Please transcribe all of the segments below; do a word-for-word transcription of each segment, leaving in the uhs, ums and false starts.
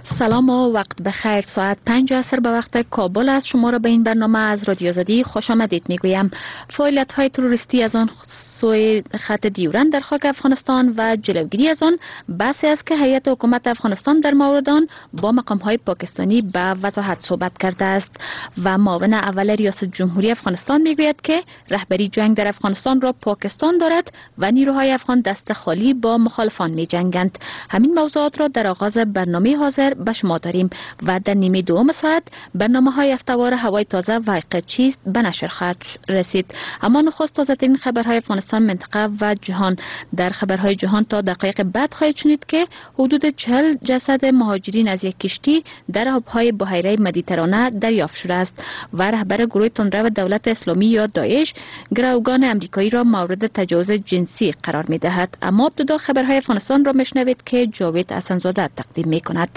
سلام و وقت بخیر. ساعت پنج عصر به وقت کابل است. شما را به این برنامه از رادیو آزادی خوش آمدید میگویم. فعالیت های تروریستی از آن سوی خط دیورند در خاک افغانستان و جلوگیری از آن بحثی است که هیئت حکومت افغانستان در مورد آن با مقام های پاکستانی به وضاحت صحبت کرده است و معاون اول ریاست جمهوری افغانستان میگوید که رهبری جنگ در افغانستان را پاکستان دارد و نیروهای افغان دست خالی با مخالفان می جنگند. همین موضوعات را در آغاز برنامه حاضر به شما داریم و در نیمه دوم ساعت برنامه های هفته‌وار هوای تازه و حقیقت چیست به نشر خواهد رسید. اما نخست تازه ترین خبرهای افغانستان، منطقه و جهان. در خبرهای جهان تا دقایق بعد خواهید شنید که حدود چهل جسد مهاجرین از یک کشتی در آبهای بحیره مدیترانه دریافت شده است و رهبر گروه تندرو دولت اسلامی یا داعش گروگان امریکایی را مورد تجاوز جنسی قرار می دهد. اما ابتدا خبرهای افغانستان را میشنوید که جاوید حسن‌زاده تقدیم می کند.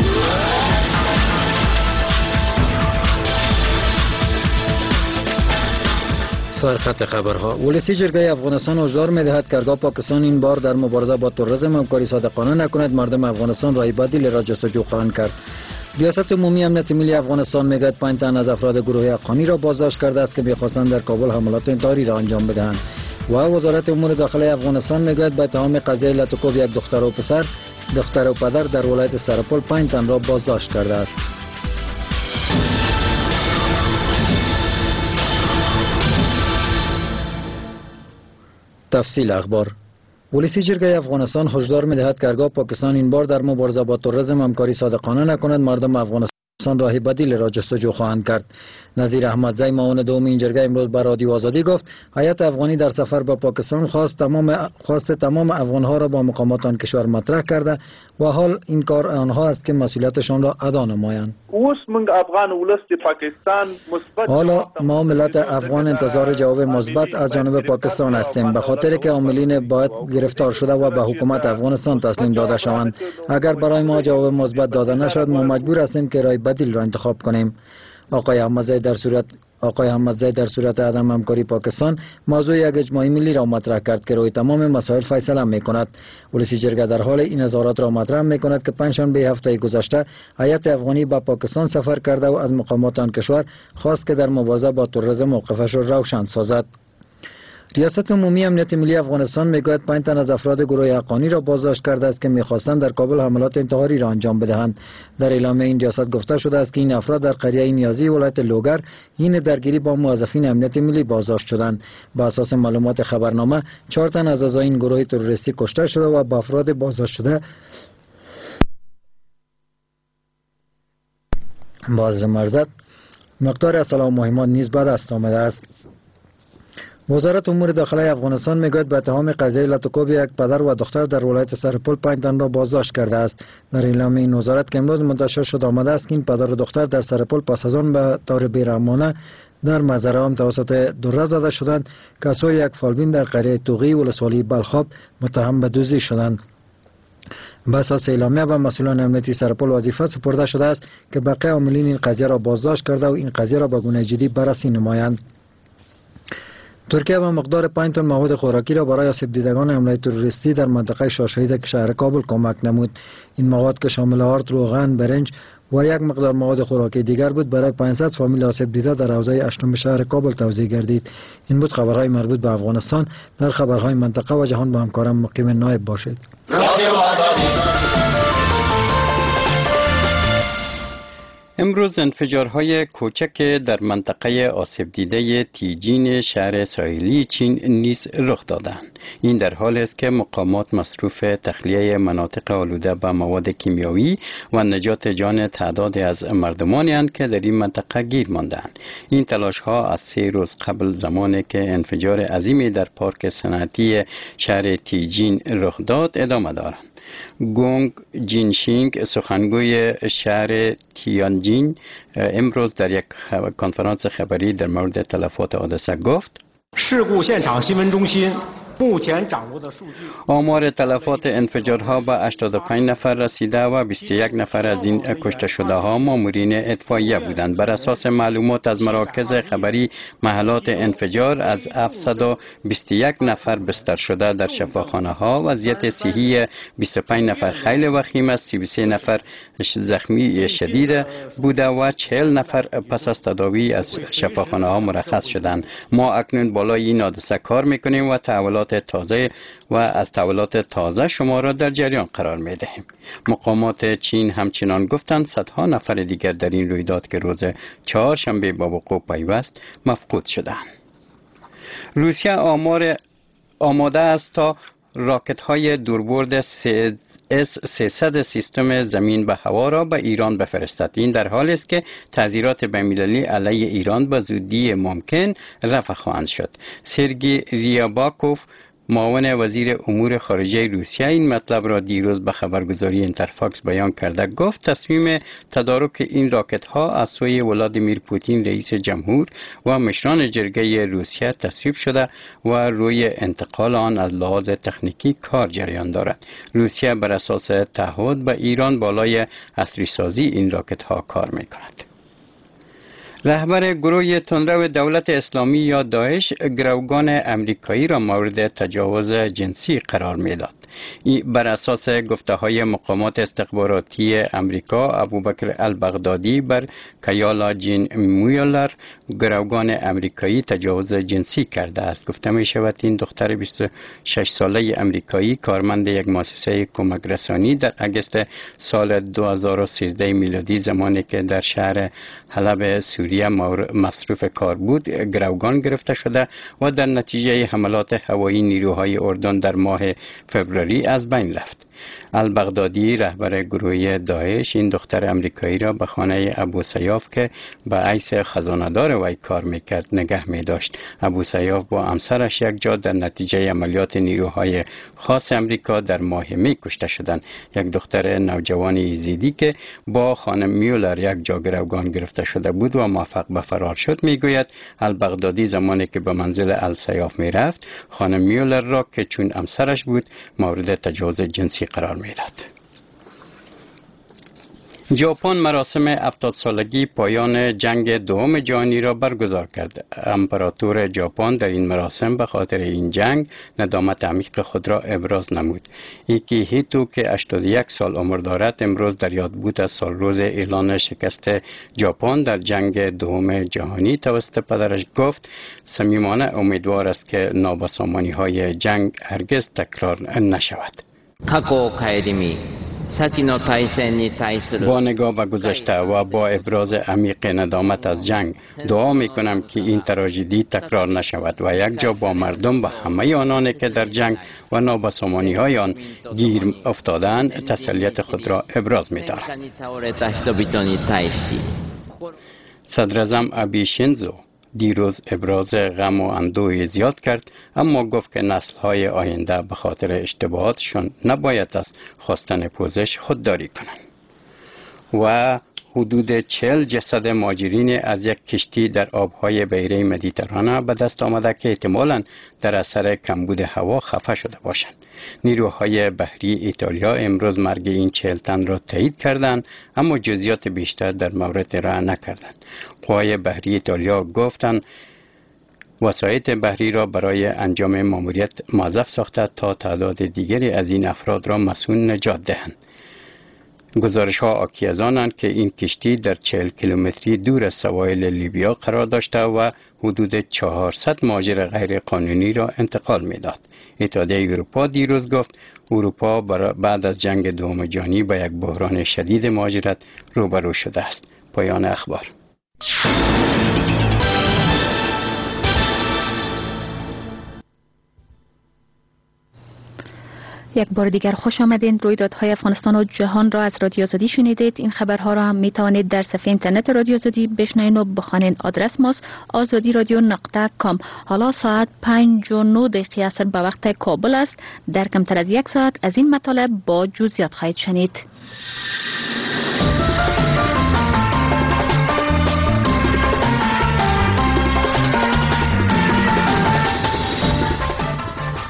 سرخط خبرها. ولسی جرگه افغانستان هشدار می‌دهد که هرگاه پاکستان این بار در مبارزه با تروریسم همکاری صادقانه نکند، مردم افغانستان راه بدیل را جستجو خواهند کرد. ریاست عمومی امنیت ملی افغانستان میگوید پنج تن از افراد گروه حقانی را بازداشت کرده است که می‌خواستند در کابل حملات انتحاری را انجام بدهند. و وزارت امور داخلی افغانستان میگوید به اتهام قضیه لطوکوب یک دختر و پسر، دختر و پدر در ولایت سرپل پنج تن را بازداشت کرده است. تفصیل اخبار. ولسی جرگه افغانستان هشدار می‌دهد که هرگاه پاکستان این بار در مبارزه با تروریسم همکاری صادقانه نکند، مردم افغانستان راه بدیل را جستجو خواهند کرد. نظیر احمدزی معاون دوم این جرگه امروز به رادیو آزادی گفت هیئت افغانی در سفر به پاکستان خواست تمام خواست تمام افغانها را با مقامات آن کشور مطرح کرده و حال این کار آنها است که مسئولیتشان را ادا نمایند. حالا ما ملت افغان انتظار جواب مثبت از جانب پاکستان هستیم، به خاطر که عاملین باید گرفتار شده و به حکومت افغانستان تسلیم داده شوند. اگر برای ما جواب مثبت داده نشد، ما مجبور هستیم که راه بدیل را انتخاب کنیم. آقای احمدزی در صورت آقای احمدزی در صورت عدم همکاری پاکستان موضوع یک اجماع ملی را مطرح کرد که روی تمام مسائل فیصله می‌کند. ولسی جرگه در حال این اظهارات را مطرح می‌کند که پنجشنبه هفته گذشته هیئت افغانی به پاکستان سفر کرده و از مقامات آن کشور خواست که در مبارزه با تروریسم موقفش را روشن سازد. ریاست عمومی امنیت ملی افغانستان میگوید پنج تن از افراد گروه حقانی را بازداشت کرده است که میخواستند در کابل حملات انتحاری را انجام بدهند. در اعلامیه این ریاست گفته شده است که این افراد در قریه نیازی ولایت لوگر حین درگیری با موظفین امنیت ملی بازداشت شدند. بر اساس معلومات خبرنامه چهار تن از اعضای این گروه تروریستی کشته شده و به افراد بازداشت شده باز مرزت مقدار اسلحه و مهمات نیز به دست آمده است. وزارت امور داخلی افغانستان میگوید به اتهام قضیه لطوکوب یک پدر و دختر در ولایت سرپل پنج تن را بازداشت کرده است. در اعلامیه این وزارت که امروز منتشر شد آمده است که این پدر و دختر در سرپل پس از آن به طور بیرحمانه در مزرعه هم توسط دره زده شدند که سوی یک فالبین در قریه توغی ولسوالی بلخاب متهم به دزدی شدند. به اساس اعلامیه به مسئولان امنیتی سرپل وظیفه سپرده شده است که بقیه عاملین این قضیه را بازداشت کرده و این قضیه را به گونه جدی بررسی نمایند. ترکیه به مقدار پنج تن مواد خوراکی را برای آسیب دیدگان حمله تروریستی در منطقه شاهشهید شهر کابل کمک نمود. این مواد که شامل آرد، روغن، برنج و یک مقدار مواد خوراکی دیگر بود برای پانصد فامیل آسیب دیده در حوزه اشتم شهر کابل توزیع گردید. این بود خبرهای مربوط به افغانستان. در خبرهای منطقه و جهان با همکارم مقیم نایب باشید. امروز انفجارهای کوچک در منطقه آسیب دیده تیجین شهر ساحلی چین نیز رخ دادند. این در حالی است که مقامات مصروف تخلیه مناطق آلوده به مواد کیمیایی و نجات جان تعدادی از مردمانی اند که در این منطقه گیر ماندند. این تلاش ها از سه روز قبل زمانی که انفجار عظیمی در پارک صنعتی شهر تیجین رخ داد ادامه دارند. گونگ جینشینگ سخنگوی شهر تیانجین امروز در یک کنفرانس خبری در مورد تلفات حادثه گفت آمار تلفات انفجارها به هشتاد و پنج نفر رسیده و بیست و یک نفر از این کشته شده ها مامورین اطفائیه بودند. بر اساس معلومات از مراکز خبری محلات انفجار از هفتصد و بیست و یک نفر بستر شده در شفاخانه ها، وضعیت صحی بیست و پنج نفر خیلی وخیم است، سی و سه نفر زخمی شدید بوده و چهل نفر پس از تداوی از شفاخانه ها مرخص شدند. ما اکنون بالای این حادثه کار میکنیم و تحولات تازه و از تحولات تازه شما را در جریان قرار می دهیم. مقامات چین همچنان گفتند صدها نفر دیگر در این رویداد که روز چهارشنبه با وقوع پیوست مفقود شدند. روسیه آمار آماده است تا راکت های دوربرد اس سیصد سیستم زمین به هوا را به ایران بفرستد. این در حالی است که تعزیرات بین‌المللی علیه ایران به زودی ممکن رفع خواهند شد. سرگئی ریاباکوف معاون وزیر امور خارجه روسیه این مطلب را دیروز به خبرگزاری اینترفاکس بیان کرده. گفت تصمیم تدارک این راکت ها از سوی ولادیمیر پوتین رئیس جمهور و مشران جرگه روسیه تصویب شده و روی انتقال آن از لحاظ تکنیکی کار جریان دارد. روسیه بر اساس تعهد به ایران بالای عصری سازی این راکت ها کار می کند. رهبر گروه تندرو دولت اسلامی یا داعش گروگان امریکایی را مورد تجاوز جنسی قرار میداد. بر اساس گفته های مقامات استخباراتی امریکا، ابوبکر البغدادی بر کایالا جین مویلر گروگان امریکایی تجاوز جنسی کرده است. گفته می شود این دختر بیست و شش ساله امریکایی کارمند یک مؤسسه کمک رسانی در اگست سال دو هزار و سیزده میلادی زمانی که در شهر حلب سوریه مصروف کار بود گروگان گرفته شده و در نتیجه حملات هوایی نیروهای اردن در ماه فوریه از بین رفت. البغدادی رهبر گروه داعش این دختر امریکایی را به خانه ابو سیاف که به حیث خزانه‌دار وی کار میکرد نگه میداشت. ابو سیاف با همسرش یک جا در نتیجه عملیات نیروهای خاص امریکا در ماه می کشته شدند. یک دختر نوجوان یزیدی که با خانم میولر یک جا گروگان گرفته شده بود و موفق به فرار شد میگوید البغدادی زمانی که به منزل السیاف میرفت خانم میولر را که چون همسرش بود مورد تجاوز جنسی قرار میداد. ژاپن مراسم هفتاد سالگی پایان جنگ دوم جهانی را برگزار کرد. امپراتور ژاپن در این مراسم به خاطر این جنگ ندامت عمیق خود را ابراز نمود. ایکی هیتو که هشتاد و یک سال عمر دارد امروز در یاد بود از سال روز اعلان شکست ژاپن در جنگ دوم جهانی توسط پدرش گفت صمیمانه امیدوار است که نابسامانی های جنگ هرگز تکرار نشود. با نگاه به گذشته و با ابراز عمیق ندامت از جنگ دعا می کنم که این تراژدی تکرار نشود و یک جا با مردم و همه آنانی که در جنگ و نابسامانی های آن گیر افتادند تسلیت خود را ابراز می دارم. صدر اعظم آبه شینزو دیروز ابراز غم و اندوه زیاد کرد، اما گفت که نسل‌های آینده به خاطر اشتباهاتشون نباید از خواستن پوزش خودداری کنند. و حدود چهل جسد مهاجرین از یک کشتی در آبهای بحیره مدیترانه به دست آمده که احتمالاً در اثر کمبود هوا خفه شده باشند. نیروهای بحری ایتالیا امروز مرگ این چهل تن را تایید کردند، اما جزئیات بیشتر در مورد ارائه نکردند. قوای بحری ایتالیا گفتند وسایط بحری را برای انجام ماموریت موظف ساخته تا تعداد دیگری از این افراد را مسئول نجات دهند. گزارش ها حاکی از آنند که این کشتی در چهل کیلومتری دور از سواحل لیبیا قرار داشته و حدود چهارصد مهاجر غیر قانونی را انتقال میداد. اتحادیه اروپا دیروز گفت اروپا بعد از جنگ دوم جهانی با یک بحران شدید مهاجرت روبرو شده است. پایان اخبار. یک بار دیگر خوش آمدین. رویدادهای افغانستان و جهان را از رادیو آزادی شنیدید. این خبرها را هم می توانید در صفحه اینترنت رادیو آزادی بشنوید و بخوانید. آدرس ماست آزادی رادیو نقطه کام. حالا ساعت پنج و نه دقیقه عصر به وقت کابل است. در کمتر از یک ساعت از این مطالب با جزئیات خواهید شنید.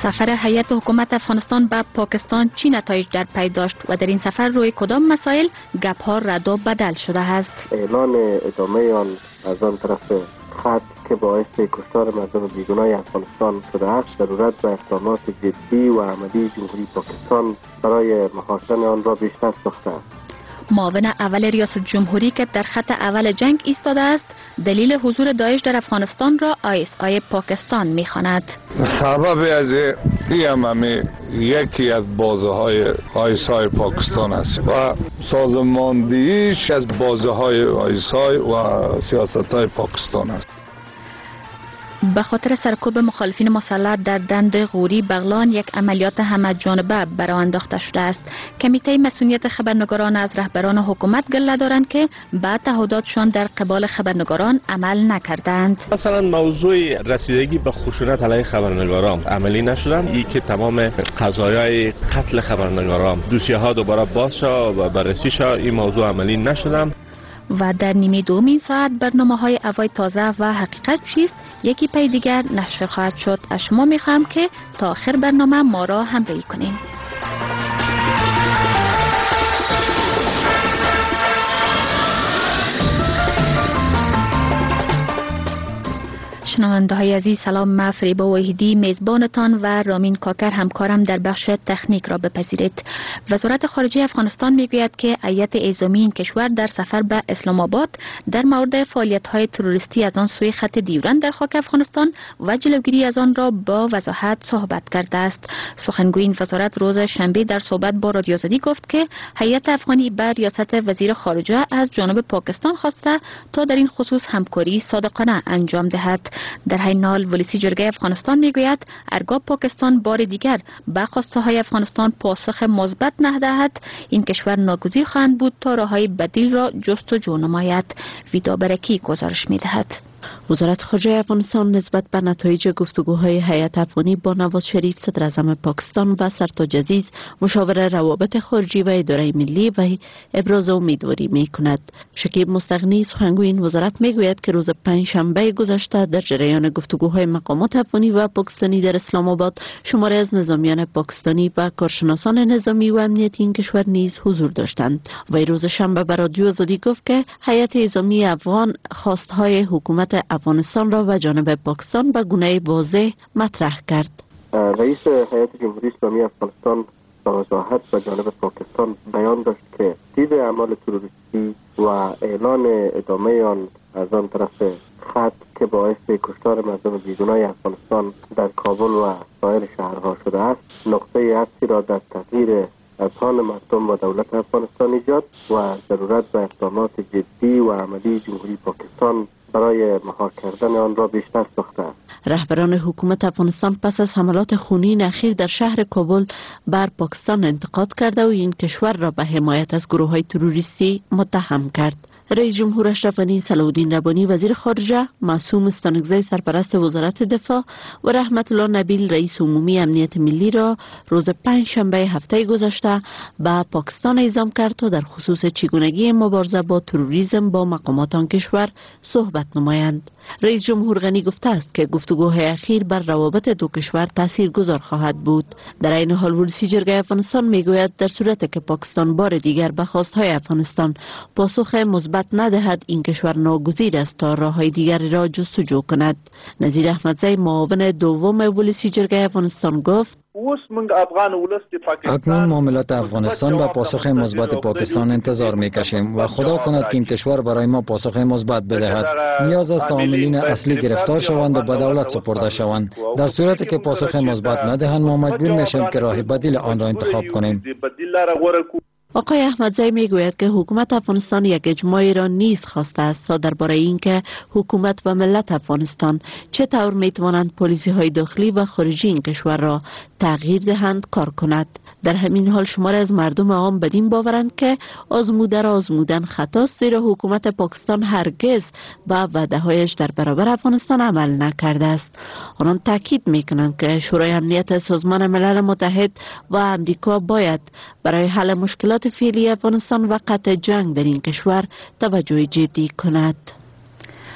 سفر هیئت حکومت افغانستان به پاکستان چی نتایج در پی داشت و در این سفر روی کدام مسائل گپ‌ها رد و بدل شده است؟ اعلان ادامه آن از آن طرف خط که باعث کشتار مردم بیگناه افغانستان شده است، ضرورت به اقدامات جدی و عملی جمهوری پاکستان برای محاصره آن را بیشتر ساخته است. معاون اول ریاست جمهوری که در خط اول جنگ ایستاده است، دلیل حضور داعش در افغانستان را آی اس آی پاکستان می‌خواند. سبب از این هم یکی از بازه های آی اس آی پاکستان است و سازماندهیش از بازه های آی اس آی و سیاست های پاکستان است. به خاطر سرکوب مخالفین مسلح در دند غوری بغلان یک عملیات همه جانبه برآ انداخته شده است. کمیته مسئولیت خبرنگاران از رهبران حکومت گله دارند که به تعهداتشان در قبال خبرنگاران عمل نکردند. مثلا موضوع رسیدگی به خشونت علیه خبرنگاران عملی نشدند. این که تمام قضایای قتل خبرنگاران دوسیه ها دوباره باز شد و بررسی شد، این موضوع عملی نشدند. و در نیمه دوم این ساعت برنامه های اوای تازه و حقیقت چیست یکی پی دیگر نشر خواهد شد. از شما میخوام که تا آخر برنامه ما را همراهی کنیم. شنونده های عزیز سلام، من فریبا وحیدی میزبانتان و رامین کاکر همکارم در بخش تکنیک را بپذیرید. وزارت خارجه افغانستان میگوید که هیئت اعزامی این کشور در سفر به اسلام آباد در مورد فعالیت های تروریستی از آن سوی خط دیورند در خاک افغانستان و جلوگیری از آن را با وضاحت صحبت کرده است. سخنگوی این وزارت روز شنبه در صحبت با رادیو آزادی گفت که هیئت افغانی بر ریاست وزیر خارجه از جانب پاکستان خواسته تا در این خصوص همکاری صادقانه انجام دهد. در حین حال ولسی جرگه افغانستان میگوید هرگاه پاکستان بار دیگر به خواسته های افغانستان پاسخ مثبت ندهد، این کشور ناگزیر خواهند بود تا راههای بدیل را جستجو نماید. ویدا برکی گزارش میدهد. وزارت خارجه افغانستان نسبت به نتایج گفتگوهای هیئت افغانی با نواز شریف صدر اعظم پاکستان و سرتاج عزیز مشاور روابط خارجی و اداره ملی و ابراز امیدواری می کند. شکیب مستغنی سخنگوی این وزارت می گوید که روز پنجشنبه گذشته در جریان گفتگوهای مقامات افغانی و پاکستانی در اسلام آباد شماری از نظامیان پاکستانی و کارشناسان نظامی و امنیتی این کشور نیز حضور داشتند. و روز شنبه به رادیو آزادی گفت که هیئت اعزامی افغان خواستهای حکومت افغانستان را و جانب پاکستان به گونه واضح مطرح کرد. رئیس هیئت جمهوری اسلامی افغانستان به وضاحت به جانب پاکستان بیان داشت که دید اعمال تروریستی و اعلان ادامه آن از آن طرف خط که باعث کشتار مردم بیگناه افغانستان در کابل و سایر شهرها شده است، نقطه عطفی را در تغییر اذهان مردم و دولت افغانستان ایجاد و ضرورت به اقدامات جدی و عملی جمهوری پاکستان برای مهار کردن آن را بیشتر ساخته است. رهبران حکومت افغانستان پس از حملات خونین اخیر در شهر کابل بر پاکستان انتقاد کرده و این کشور را به حمایت از گروه‌های تروریستی متهم کرد. رئیس جمهور اشرف غنی، صلاح الدین ربانی وزیر خارجه، معصوم استانکزی سرپرست وزارت دفاع و رحمت الله نبیل رئیس عمومی امنیت ملی را روز پنج شنبه هفته گذشته به پاکستان اعزام کرد تا در خصوص چگونگی مبارزه با تروریسم با مقامات آن کشور صحبت نمایند. رئیس جمهور غنی گفته است که گفتگوهای اخیر بر روابط دو کشور تاثیرگذار خواهد بود. در این حال ولسی جرگه افغانستان میگوید در صورتی که پاکستان بار دیگر به خواستهای افغانستان پاسخ مثبت ندهد، این کشور ناگزیر است تا راههای دیگری را جستجو کند. نظیر احمدزی معاون دوم ولسی جرگه افغانستان گفت اکنون معاملات افغانستان به پاسخ مثبت پاکستان انتظار میکشیم و خدا کند که این کشور برای ما پاسخ مثبت بدهد. نیاز است تا عاملین اصلی گرفتار شوند و به دولت سپرده شوند. در صورتی که پاسخ مثبت ندهند ما مجبور میشیم که راه بدیل آن را انتخاب کنیم. آقای احمدزی میگوید که حکومت افغانستان یک اجماعی را نیز خواسته است تا درباره اینکه حکومت و ملت افغانستان چطور میتوانند پالیسی های داخلی و خارجی این کشور را تغییر دهند کار کند. در همین حال شماری از مردم عام بدین باورند که آزموده را آزمودن خطاست، زیرا حکومت پاکستان هرگز به وعده‌هایش در برابر افغانستان عمل نکرده است. آنان تاکید میکنند که شورای امنیت سازمان ملل متحد و امریکا باید برای حل مشکلات فعلی افغانستان و قطع جنگ در این کشور توجه جدی کند.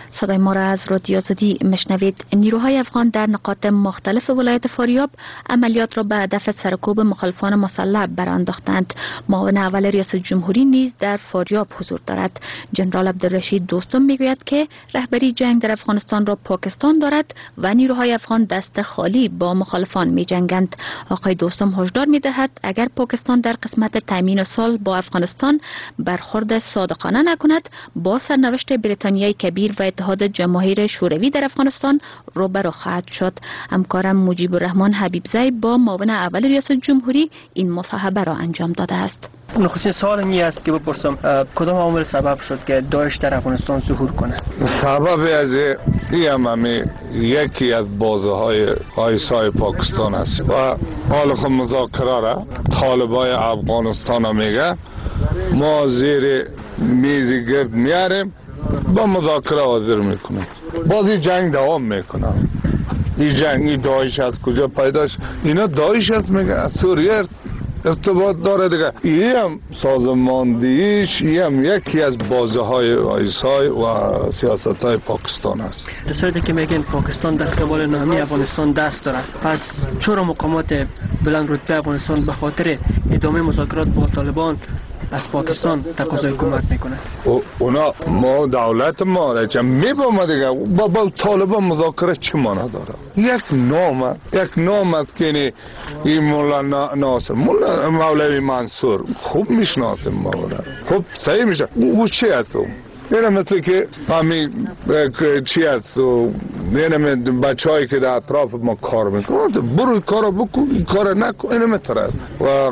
صدای ما را از رادیو آزادی میشنوید. نیروهای افغان در نقاط مختلف ولایت فاریاب عملیات را به هدف سرکوب مخالفان مسلح برانداختند. معاون اول ریاست جمهوری نیز در فاریاب حضور دارد. جنرال عبدالرشید دوستم میگوید که رهبری جنگ در افغانستان را پاکستان دارد و نیروهای افغان دست خالی با مخالفان می جنگند. آقای دوستم هشدار می دهد اگر پاکستان در قسمت تامین سال با افغانستان برخورد صادقانه نکند با سرنوشت بریتانیای کبیر و اتحاد جماهیر شوروی در افغانستان روبرو خواهد شد. همکارم مجیب الرحمن حبیبزی با معاون اول ریاست جمهوری این مصاحبه را انجام داده است. نخستین سوال این است که بپرسم کدام عامل سبب شد که داعش در افغانستان ظهور کنه؟ سبب از این هم یکی از بازه های آیسای پاکستان است و حال خود مذاکره را طالبای افغانستان ها میگه ما زیر میز گرد میاریم با مذاکره حاضر میکنیم. باز این جنگ دوام میکنه. این جنگ این داعش از کجا پیدا شد؟ اینا داعش است میگه از سوریه ارتباط داره دیگه. این هم سازماندهیش این هم یکی از بازه های آیسای و سیاست های پاکستان است. در صورتی که میگن پاکستان در قبال نامی افغانستان دست داره، پس چرا مقامات بلند رتبه افغانستان به خاطر ادامه مذاکرات با طالبان از پاکستان تقاضای کمک میکنه؟ اونا ما دولت ما را چه میبامه دیگه با, با طالبان مذاکره چه معنی داره؟ یک نام است یک نام است که این مولا ناصر مولا مولوی منصور خوب میشناسیم ما را خوب صحیح میشه. او چی است؟ اینه مثل که همین چی است و اینه بچه هایی که در اطراف ما کار میکنن برو کار بکن این کار نکن اینه میتره و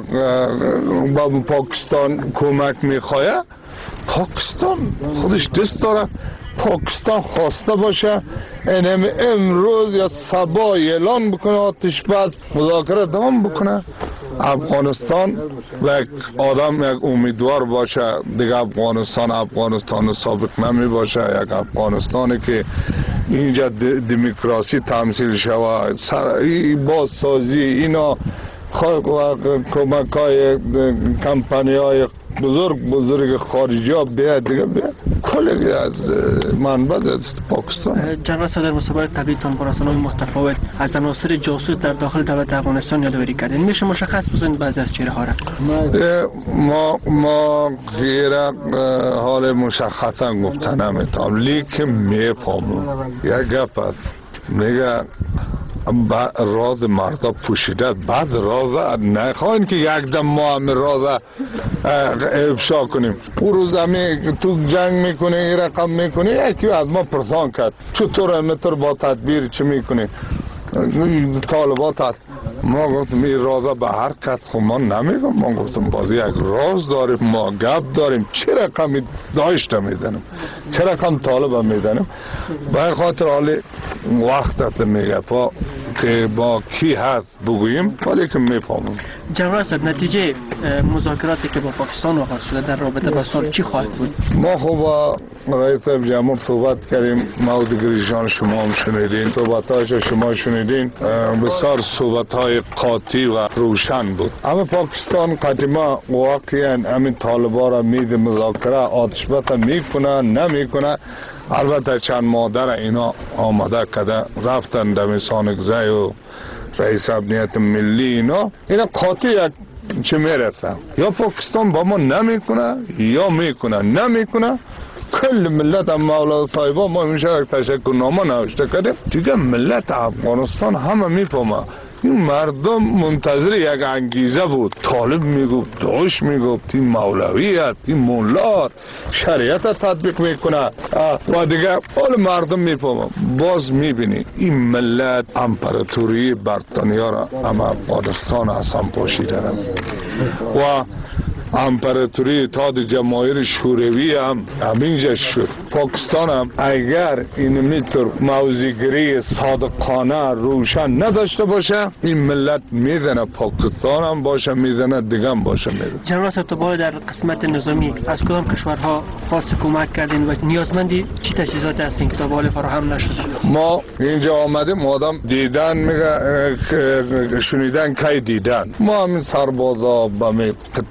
با پاکستان کمک میخواه. پاکستان خودش دست داره پاکستان خواسته باشه اینه امروز یا صبح اعلان بکنه آتش بس مذاکره دوام بکنه. افغانستان و یک آدم یک امیدوار باشه دیگه افغانستان افغانستان سابق نمی باشه. یک افغانستانی که اینجا دموکراسی تمثیل شود بازسازی اینا کمک های کمپانی های بزرگ بزرگ خارجی ها بیاد دیگه بیاد کلی از منبع است پاکستان. جنرال صدر مسابقه طبیعتان با رسانه‌های متفاوت از عناصر جاسوس در داخل دولت افغانستان یادآوری کردین. میشه مشخص بزنید بعضی از چهره ها را؟ ما ما غیر حال مشخصا گفتن نمیتونم لیکن میفهمم. یک گپ است میگه راز مردا پوشیده بعد راز نخواهیم که یک دم ما هم راز افشا کنیم. او روز همی تو جنگ میکنه این رقم میکنه یکی از ما پرسان کرد چطور متر با تدبیر چه میکنه طالبات هست. ما گفتم این رازا به هر کس خود ما نمیگم. ما گفتم بازی یک راز داریم ما گپ داریم چه رقمی داشته میدنم چه رقم طالب میدنم به خاطر حالی وقتت میگه پا که با کی هست بگوییم ولی که میفهمم. جنرال صاحب نتیجه مذاکراتی که با پاکستان آغاز شده در رابطه با سال چی خواهد بود؟ ما خوب با رئیس جمهور صحبت کردیم موضوع گریجان شما هم شنیدین صحبتایش شما شنیدین بسیار صحبتهای قاطی و روشن بود. اما پاکستان قدیما واقعا همین طالبا را میده مذاکره آتش بس میکنه نمیکنه. البته چند مادر اینا آمده کده رفتن دمیسان گزی و رئیس امنیت ملی اینا اینا قاطی یک چه میرسه یا پاکستان با ما نمیکنه یا میکنه نمیکنه. کل ملت هم مولا صاحبا ما میشه یک تشکر نامه نوشته کردیم دیگه ملت افغانستان همه میفهمه. این مردم منتظر یک انگیزه بود. طالب میگفت داعش میگفت این مولویت این مولا شریعت تطبیق میکنه و دیگه حال مردم میفهمه. باز میبینی این ملت امپراتوری بریتانیا را هم افغانستان اصلا پاشیده و امپراتوری اتحاد جماهیر شوروی هم همینجا شد. پاکستان هم اگر این میتر موضع‌گیری صادقانه روشن نداشته باشه این ملت میدنه پاکستان هم باشه میدنه دیگه هم باشه میدنه. جنرال صاحب در قسمت نظامی از کدام کشورها خواست کمک کردین و نیازمندی چی تجهیزات هستین که تا به حال فراهم نشده؟ ما اینجا آمدیم آدم دیدن میگه شنیدن کی دیدن. ما همین سربازا با می قطعات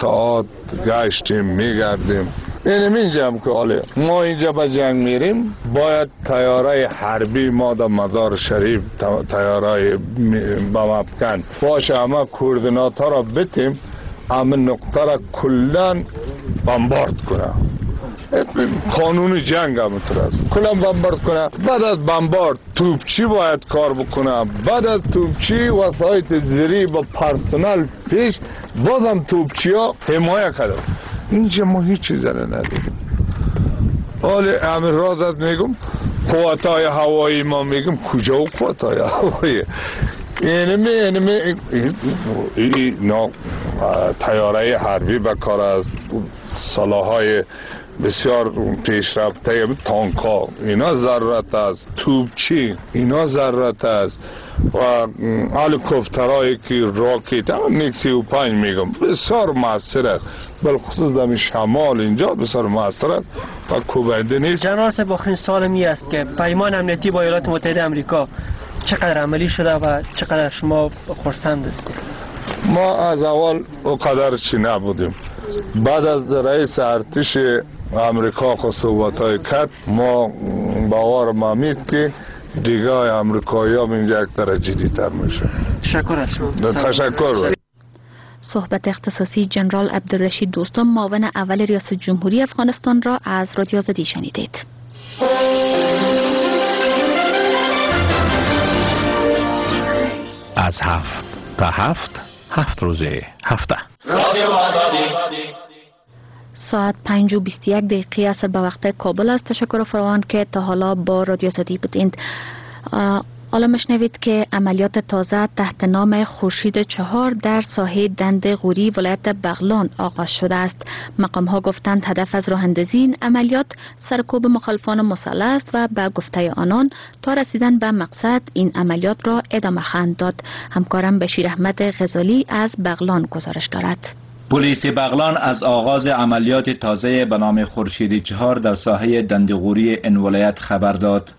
ما گشتیم میگردیم. این اینجا هم که حاله ما اینجا به جنگ میریم باید تیاره حربی ما در مزار شریف تیاره بمفکن باشه، همه کوردینات ها را بتیم، همه نقطه را کلن بمبارد کنه. قانون جنگ هم است، کلن بمبارد کنه. بعد از بمبارد توپچی باید کار بکنه، بعد از توپچی وسایل زیری با پرسنل پیش، بازم توپچی ها حمایه کرده. اینجا ما هیچ چیز نداریم. حالا همین رازت میگم قوتای هوایی ما میگم کجا و قوتای هوایی اینمی اینمی اینا تیاره حربی به کار از سلاحهای بسیار پیشرفته تانکا اینا ضرورت است، توپچی اینا ضرورت است و هلیکوپترایی که راکت هم نیک سی و پنج میگم بسیار موثر است، بالخصوص در شمال اینجا بسیار موثر است و کوبنده نیست. جنرال صاحب آخرین سوال می است که پیمان امنیتی با ایالات متحده آمریکا چقدر عملی شده و چقدر شما خرسند هستید؟ ما از اول اونقدر چی نبودیم، بعد از رئیس ارتش امریکا خود صحبت‌های کرد ما باور مامید که دیگه امریکایی هم اینجا یک درجه جدی‌تر میشه. تشکر از شما. تشکر. صحبت اختصاصی جنرال عبدالرشید دوستم معاون اول ریاست جمهوری افغانستان را از رادیو آزادی شنیدید. از هفت تا هفت هفت روزه هفته رادیو آزادی. ساعت پنج و بیست و یک دقیقه اثر به وقت کابل است. تشکر فراوان که تا حالا با رادیو آزادی بودید. حالا مشنوید که عملیات تازه تحت نام خورشید چهار در ساحه دند غوری ولایت بغلان آغاز شده است. مقام ها گفتند هدف از راه اندازی این عملیات سرکوب مخالفان مسلح است و به گفته آنان تا رسیدن به مقصد این عملیات را ادامه خواهند داد. همکارم بشیر احمد غزالی از بغلان گزارش دارد. پلیس بغلان از آغاز عملیات تازه به نام خورشید چهار در ساحه دندغوری این ولایت خبر داد.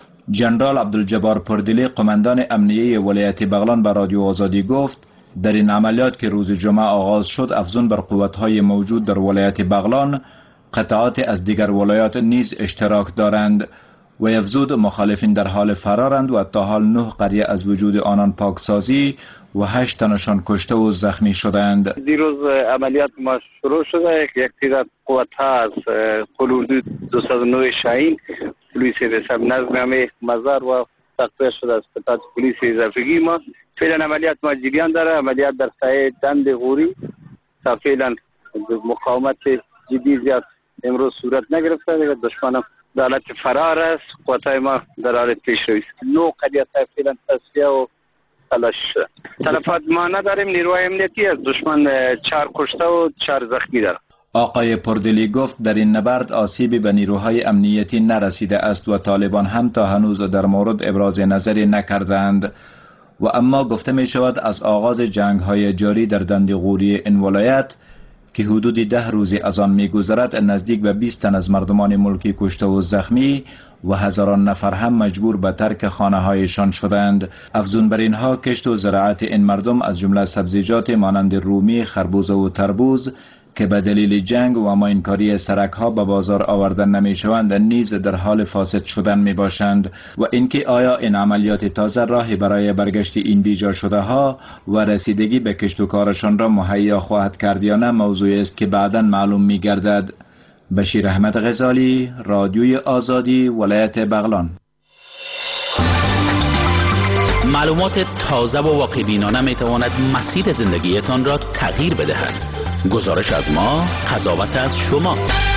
جنرال عبدالجبار پردلی قماندان امنیه ولایت بغلان به رادیو آزادی گفت در این عملیات که روز جمعه آغاز شد افزون بر قوت‌های موجود در ولایت بغلان، قطعات از دیگر ولایات نیز اشتراک دارند و افزود مخالفین در حال فرارند و تا حال نه قریه از وجود آنان پاکسازی و هشت تنشان کشته و زخمی شدند. دیروز عملیات ما شروع شده، یک تعداد قوت‌ها از قلوردو دویست و نه شاهین پلیس حساب نظم مزار و تقویه شده از قطعات پلیس اضافگی ما. فعلا عملیات ما جریان داره. عملیات در ساحه دند غوری تا فعلا مقاومت جدی زیاد امروز صورت نگرفته. دشمن در حالت فرار است، قوت‌های ما در حالت پیشروی است. نو قضیه فعلا تصفیه و تلاش شده. تلفات ما نداریم. نیروهای امنیتی از دشمن چهار کشته و چهار زخمی داره. آقای پردلی گفت در این نبرد آسیبی به نیروهای امنیتی نرسیده است و طالبان هم تا هنوز در مورد ابراز نظری نکردند و اما گفته می شود از آغاز جنگ های جاری در دندغوری این ولایت که حدود ده روزی از آن می گذرد نزدیک به بیست تن از مردمان ملکی کشته و زخمی و هزاران نفر هم مجبور به ترک خانه هایشان شدند. افزون بر اینها کشت و زراعت این مردم از جمله سبزیجات مانند رومی، خربوزه و تربوز که به دلیل جنگ و ماینکاری سرک ها به بازار آوردن نمی شوند نیز در حال فاسد شدن می باشند و اینکه آیا این عملیات تازه راهی برای برگشت این بیجا شده ها و رسیدگی به کشت و کارشان را مهیا خواهد کرد یا نه موضوعی است که بعداً معلوم می گردد. بشیر احمد غزالی، رادیوی آزادی، ولایت بغلان. معلومات تازه و واقع بینانه می تواند مسیر زندگیتان را تغییر بدهد. گزارش از ما، قضاوت از شما.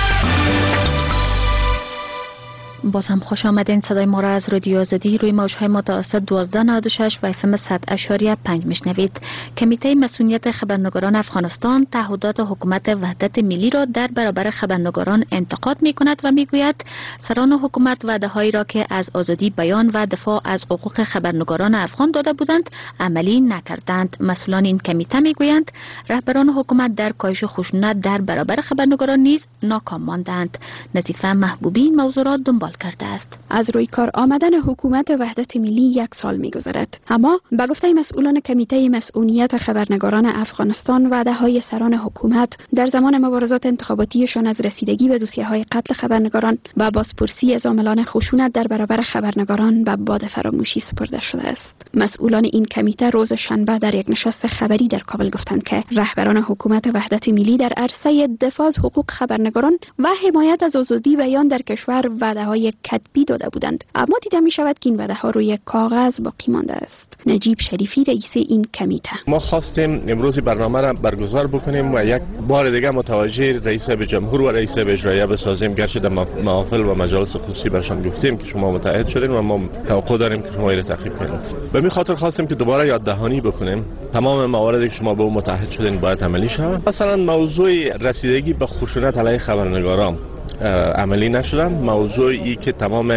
باز هم خوش آمدین. صدای ما را از رادیو آزادی روی موجهای متوسط دوازده نود و شش و اف ام صد اشاریه پنج میشنوید. کمیته مسئولیت خبرنگاران افغانستان تعهدات حکومت وحدت ملی را در برابر خبرنگاران انتقاد می کند و می گوید سران حکومت وعده هایی را که از آزادی بیان و دفاع از حقوق خبرنگاران افغان داده بودند عملی نکردند. مسئولان این کمیته می گویند رهبران حکومت در کاهش خشونت در برابر خبرنگاران نیز ناکام ماندند. نظیفه محبوبی این موضوع را دنبال کرده است. از روی کار آمدن حکومت وحدت ملی یک سال می‌گذرد، اما به گفته مسئولان کمیته مسئولیت خبرنگاران افغانستان وعده‌های سران حکومت در زمان مبارزات انتخاباتیشان از رسیدگی به دوسیه‌های قتل خبرنگاران و بازپرسی از عاملان خشونت در برابر خبرنگاران به باد فراموشی سپرده شده است. مسئولان این کمیته روز شنبه در یک نشست خبری در کابل گفتند که رهبران حکومت وحدت ملی در عرصه دفاع از حقوق خبرنگاران و حمایت از آزادی بیان در کشور وعده‌های کتبی داده بودند، اما دیده می‌شود که این وعده‌ها روی کاغذ باقی مانده است. نجیب شریفی رئیس این کمیته: ما خواستیم امروز برنامه را برگزار بکنیم و یک بار دیگه متوجه رئیس جمهور و رئیس اجراییه بسازیم، گرچه در محافل و مجالس خصوصی برشان گفتیم که شما متحد شدین و ما توقع داریم که شما را تعقیب کنید. به این خاطر خواستیم که دوباره یاددهانی بکنیم تمام مواردی که شما به اون متحد شدین باید عملی شود. مثلا موضوع رسیدگی به خشونت علیه خبرنگاران عملی نشدن، موضوعی که تمام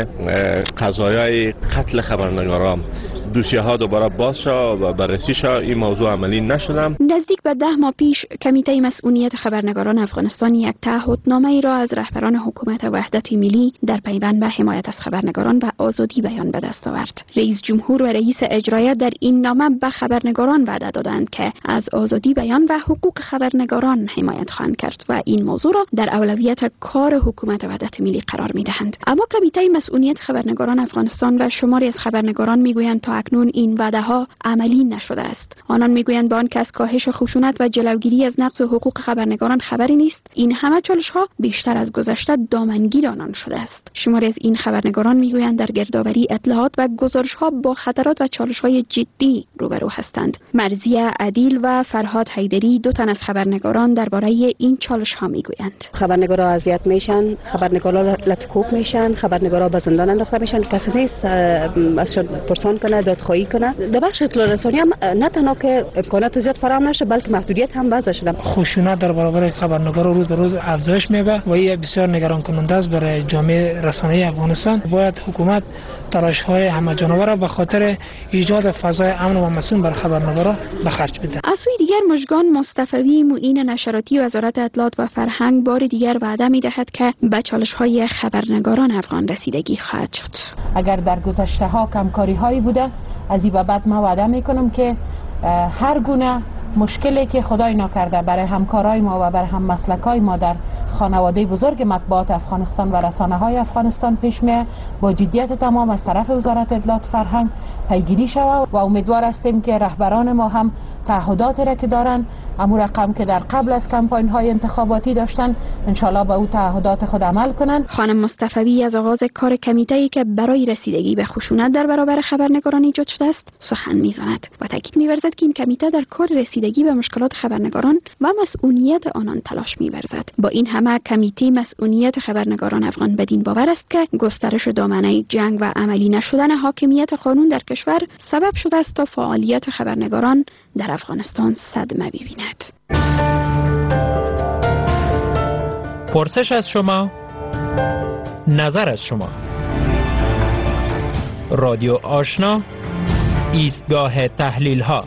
قضایای قتل خبرنگاران دوسیه ها دوباره باز شد و بررسی شد، این موضوع عملی نشدن. نزدیک به ده ماه پیش کمیته مسئولیت خبرنگاران افغانستان یک تعهدنامه ای را از رهبران حکومت وحدت ملی در پیوند به حمایت از خبرنگاران و آزادی بیان به دست آورد. رئیس جمهور و رئیس اجراییه در این نامه به خبرنگاران وعده دادند که از آزادی بیان و حقوق خبرنگاران حمایت خواهند کرد و این موضوع را در اولویت کار حکومت وحدت ملی قرار می‌دهند. اما کمیته مسئولیت خبرنگاران افغانستان و شماری از خبرنگاران میگویند تا اکنون این وعده‌ها عملی نشده است. آنان میگویند با آنکه از کاهش خشونت و جلوگیری از نقض حقوق خبرنگاران خبری نیست، این همه چالش‌ها بیشتر از گذشته دامنگیر آنان شده است. شماری از این خبرنگاران میگویند در گردآوری اطلاعات و گزارش‌ها با خطرات و چالش‌های جدی روبرو هستند. مرضیه عدیل و فرهاد حیدری، دو تن از خبرنگاران، درباره این چالش‌ها میگویند. خبرنگارا اذیت میشن، خبرنگارا لطکوب میشن، خبرنگارا به زندان انداخته میشن، کسی نیست ازشون پرسان کنه، دادخواهی کنه. در بخش اطلاع رسانی هم نه تنها که امکانات زیاد فراهم نشه بلکه محدودیت هم وضع شده. خشونت در برابر خبرنگارا روز به روز افزایش می‌یابد و این بسیار نگران کننده است برای جامعه رسانه‌ای افغانستان. باید حکومت تلاش‌های همه جانبه را به خاطر ایجاد فضای امن و مسئول بر خبرنگارا به خرج بده. از سوی دیگر مژگان مصطفی، معین نشراتی وزارت اطلاعات و فرهنگ، بار دیگر وعده می‌دهد که به چالش‌های خبرنگاران افغان رسیدگی خواهد شد. اگر در گذشته‌ها کمکاری‌هایی بوده، از این بابت ما وعده می‌کنم که هر گونه مشکلی که خدای نکرده برای همکارای ما و برای هم مسلکای ما در خانواده بزرگ مطبوعات افغانستان و رسانه‌های افغانستان پیش میاد، با جدیت تمام از طرف وزارت اطلاعات فرهنگ پیگیری شود و امیدوار هستیم که رهبران ما هم تعهداتی را که دارن، امور رقم که در قبل از کمپاین‌های انتخاباتی داشتن، انشالله به او تعهدات خود عمل کنند. خانم مصطفی از آغاز کار کمیته‌ای که برای رسیدگی به خشونت در برابر خبرنگاران ایجاد شده است سخن می‌زند و تاکید می‌ورزد که این کمیته در کار رسیدگی به مشکلات خبرنگاران و مسئولیت آنان تلاش می‌ورزد. با این همه کمیته مسئولیت خبرنگاران افغان بدین باور است که گسترش دامنه جنگ و عملی نشدن حاکمیت قانون در کشور سبب شده است تا فعالیت خبرنگاران در افغانستان صدمه ببیند. پرسش از شما، نظر از شما. رادیو آشنا، ایستگاه تحلیل ها.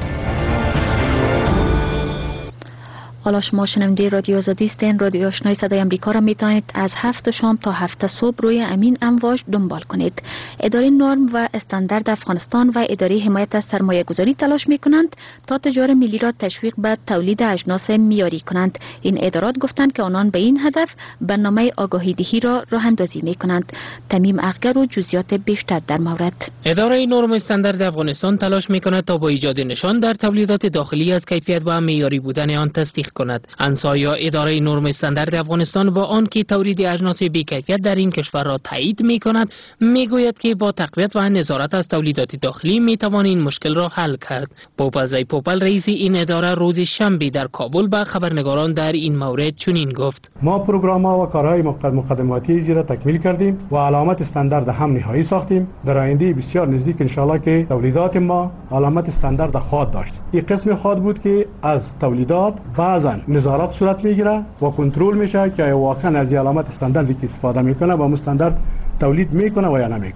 حالا شما شنونده رادیو آزادی هستین. رادیو آشنای صدای امریکا را میتونید از هفت شام تا هفت صبح روی امین امواج دنبال کنید. اداره نرم و استاندارد افغانستان و اداره حمایت از سرمایه گذاری تلاش میکنند تا تجار ملی را تشویق به تولید اجناس معیاری کنند. این ادارات گفتند که آنان به این هدف برنامه آگاهی دهی را راه اندازی میکنند. تمیم اخگر و جزئیات بیشتر در مورد. اداره نرم استاندارد افغانستان تلاش میکند تا با ایجاد نشان در تولیدات داخلی از کیفیت و معیاری بودن آن تصدیق کند. انسا یا اداره نرم استاندارد افغانستان با آنکه تولید اجناس بی کیفیت در این کشور را تایید می کند، می گوید که با تقویت و نظارت از تولیدات داخلی می توان این مشکل را حل کرد. پوپل زی پوپل رئیس این اداره روز شنبه در کابل به خبرنگاران در این مورد چنین گفت: ما پروگرام‌ها و کارهای مقدماتی زیرا تکمیل کردیم و علامت استاندارد هم نهایی ساختیم. در آینده بسیار نزدیک ان شاء الله که تولیدات ما علامت استاندارد خواهد داشت. این قسم خواهد بود که از تولیدات بعضا نظارت صورت میگیره و کنترل میشه که واقعا از علامت استانداردی که استفاده میکنه با مستندرد تولید میکنه و یا نمیکنه.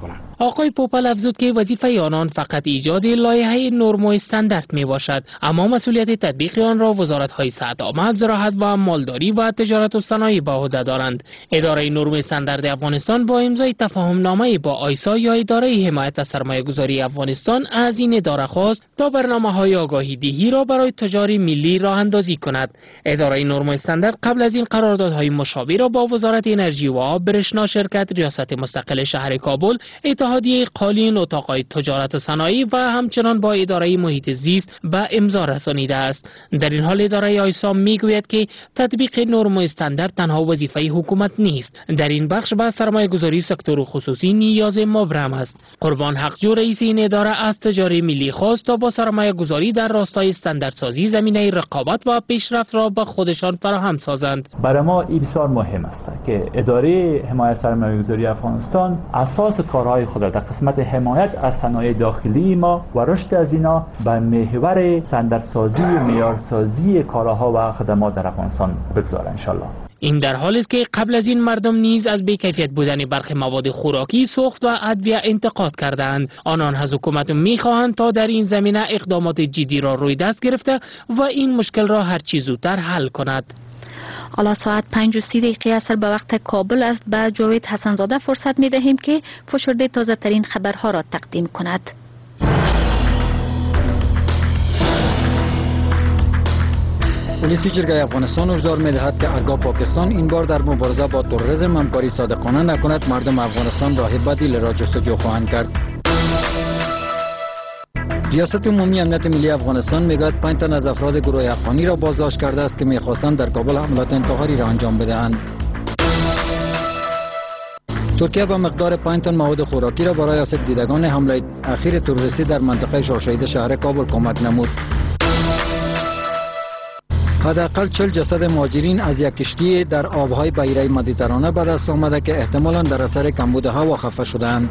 آقای پوپل افزود که وظیفه آنان فقط ایجاد لایحه نرم و استاندارد می باشد، اما مسئولیت تطبیق آن را وزارت‌های صحت عامه، زراعت و مالداری و تجارت و صنایع به عهده دارند. اداره نرم استاندارد افغانستان با امضای تفاهم نامه با آیسا یا اداره حمایت از سرمایه‌گذاری افغانستان از این اداره خواست تا برنامه‌های آگاهی دهی را برای تجار ملی راه اندازی کند. اداره نرم استاندارد قبل از این قراردادهای مشابه را با وزارت انرژی و آب، برشنا شرکت ریاست مستقل شهر کابل، اتحادیه قالین، اتاق‌های تجارت و صنایع و همچنان با اداره محیط زیست به امضا رسانیده است. در این حال اداره آیسا میگوید که تطبیق نرم استاندارد تنها وظیفه حکومت نیست. در این بخش به سرمایه‌گذاری سکتور خصوصی نیاز مبرم است. قربان حقجو رئیس این اداره از تجار ملی خواست تا با سرمایه‌گذاری در راستای استانداردسازی زمینه رقابت و پیشرفت را به خودشان فراهم سازند. برای ما این بسیار مهم است که اداره حمایت سرمایه‌گذاری افغانستان اساس کارهای خود را در قسمت حمایت از صنایع داخلی ما و رشد از اینا به محور استانداردسازی و معیارسازی کالاها و خدمات در افغانستان بگذاره ان شاء الله. این در حالی است که قبل از این مردم نیز از بی‌کیفیت بودن برخی مواد خوراکی، سوخت و ادویه انتقاد کردند. آنان از حکومت می‌خواهند تا در این زمینه اقدامات جدی را روی دست گرفته و این مشکل را هر چه زودتر حل کند. حالا ساعت پنج و سی دقیقه اثر به وقت کابل است. به جاوید حسنزاده فرصت می دهیم که فشرده تازه ترین خبرها را تقدیم کند. پلیس جرگه افغانستان هشدار می‌دهد که هرگاه پاکستان این بار در مبارزه با تروریسم همکاری صادقانه نکند، مردم افغانستان راه بدیل را جستجو خواهند کرد. ریاست عمومی امنیت ملی افغانستان میگوید پنج تن از افراد گروه افغانی را بازداشت کرده است که میخواستند در کابل حملات انتحاری را انجام بدهند. ترکیه با مقدار پنج تن مواد خوراکی را برای آسیب دیدگان حمله اخیر تروریستی در منطقه شاهشهید شهر کابل کمک نمود. حداقل چهل جسد مهاجرین از یک کشتی در آبهای بحیره مدیترانه به دست آمده که احتمالاً در اثر کمبود هوا خفه شدند.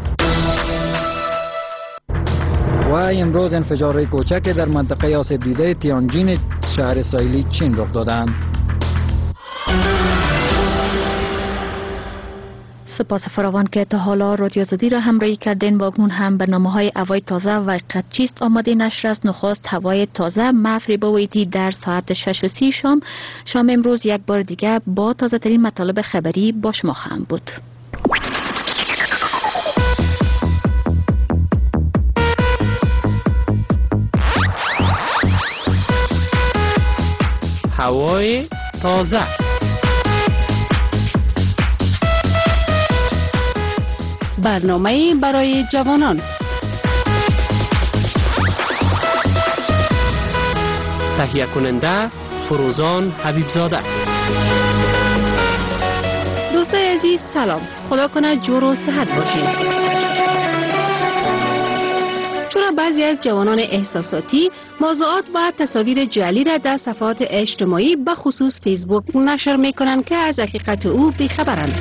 و امروز انفجار کوچک در منطقه آسیب دیده تیانجین شهر ساحلی چین رخ دادند. سپاس فراوان که تا حالا رادیو آزادی را همراهی کردین. با اکنون هم برنامه‌های هوای تازه و حقیقت چیست آماده نشر است. نخست هوای تازه مفری بویدی در ساعت شش و سی شام شام امروز یک بار دیگه با تازه ترین مطالب خبری با شما خواهم بود. هوای تازه. برنامه برای جوانان. تهیه کننده فروزان حبیبزاده. دوستای عزیز سلام، خدا کنه جور و صحت باشین. چرا بعضی از جوانان احساساتی موضوعات و تصاویر جعلی را در صفحات اجتماعی به خصوص فیسبوک نشر میکنند که از حقیقت او بیخبرند.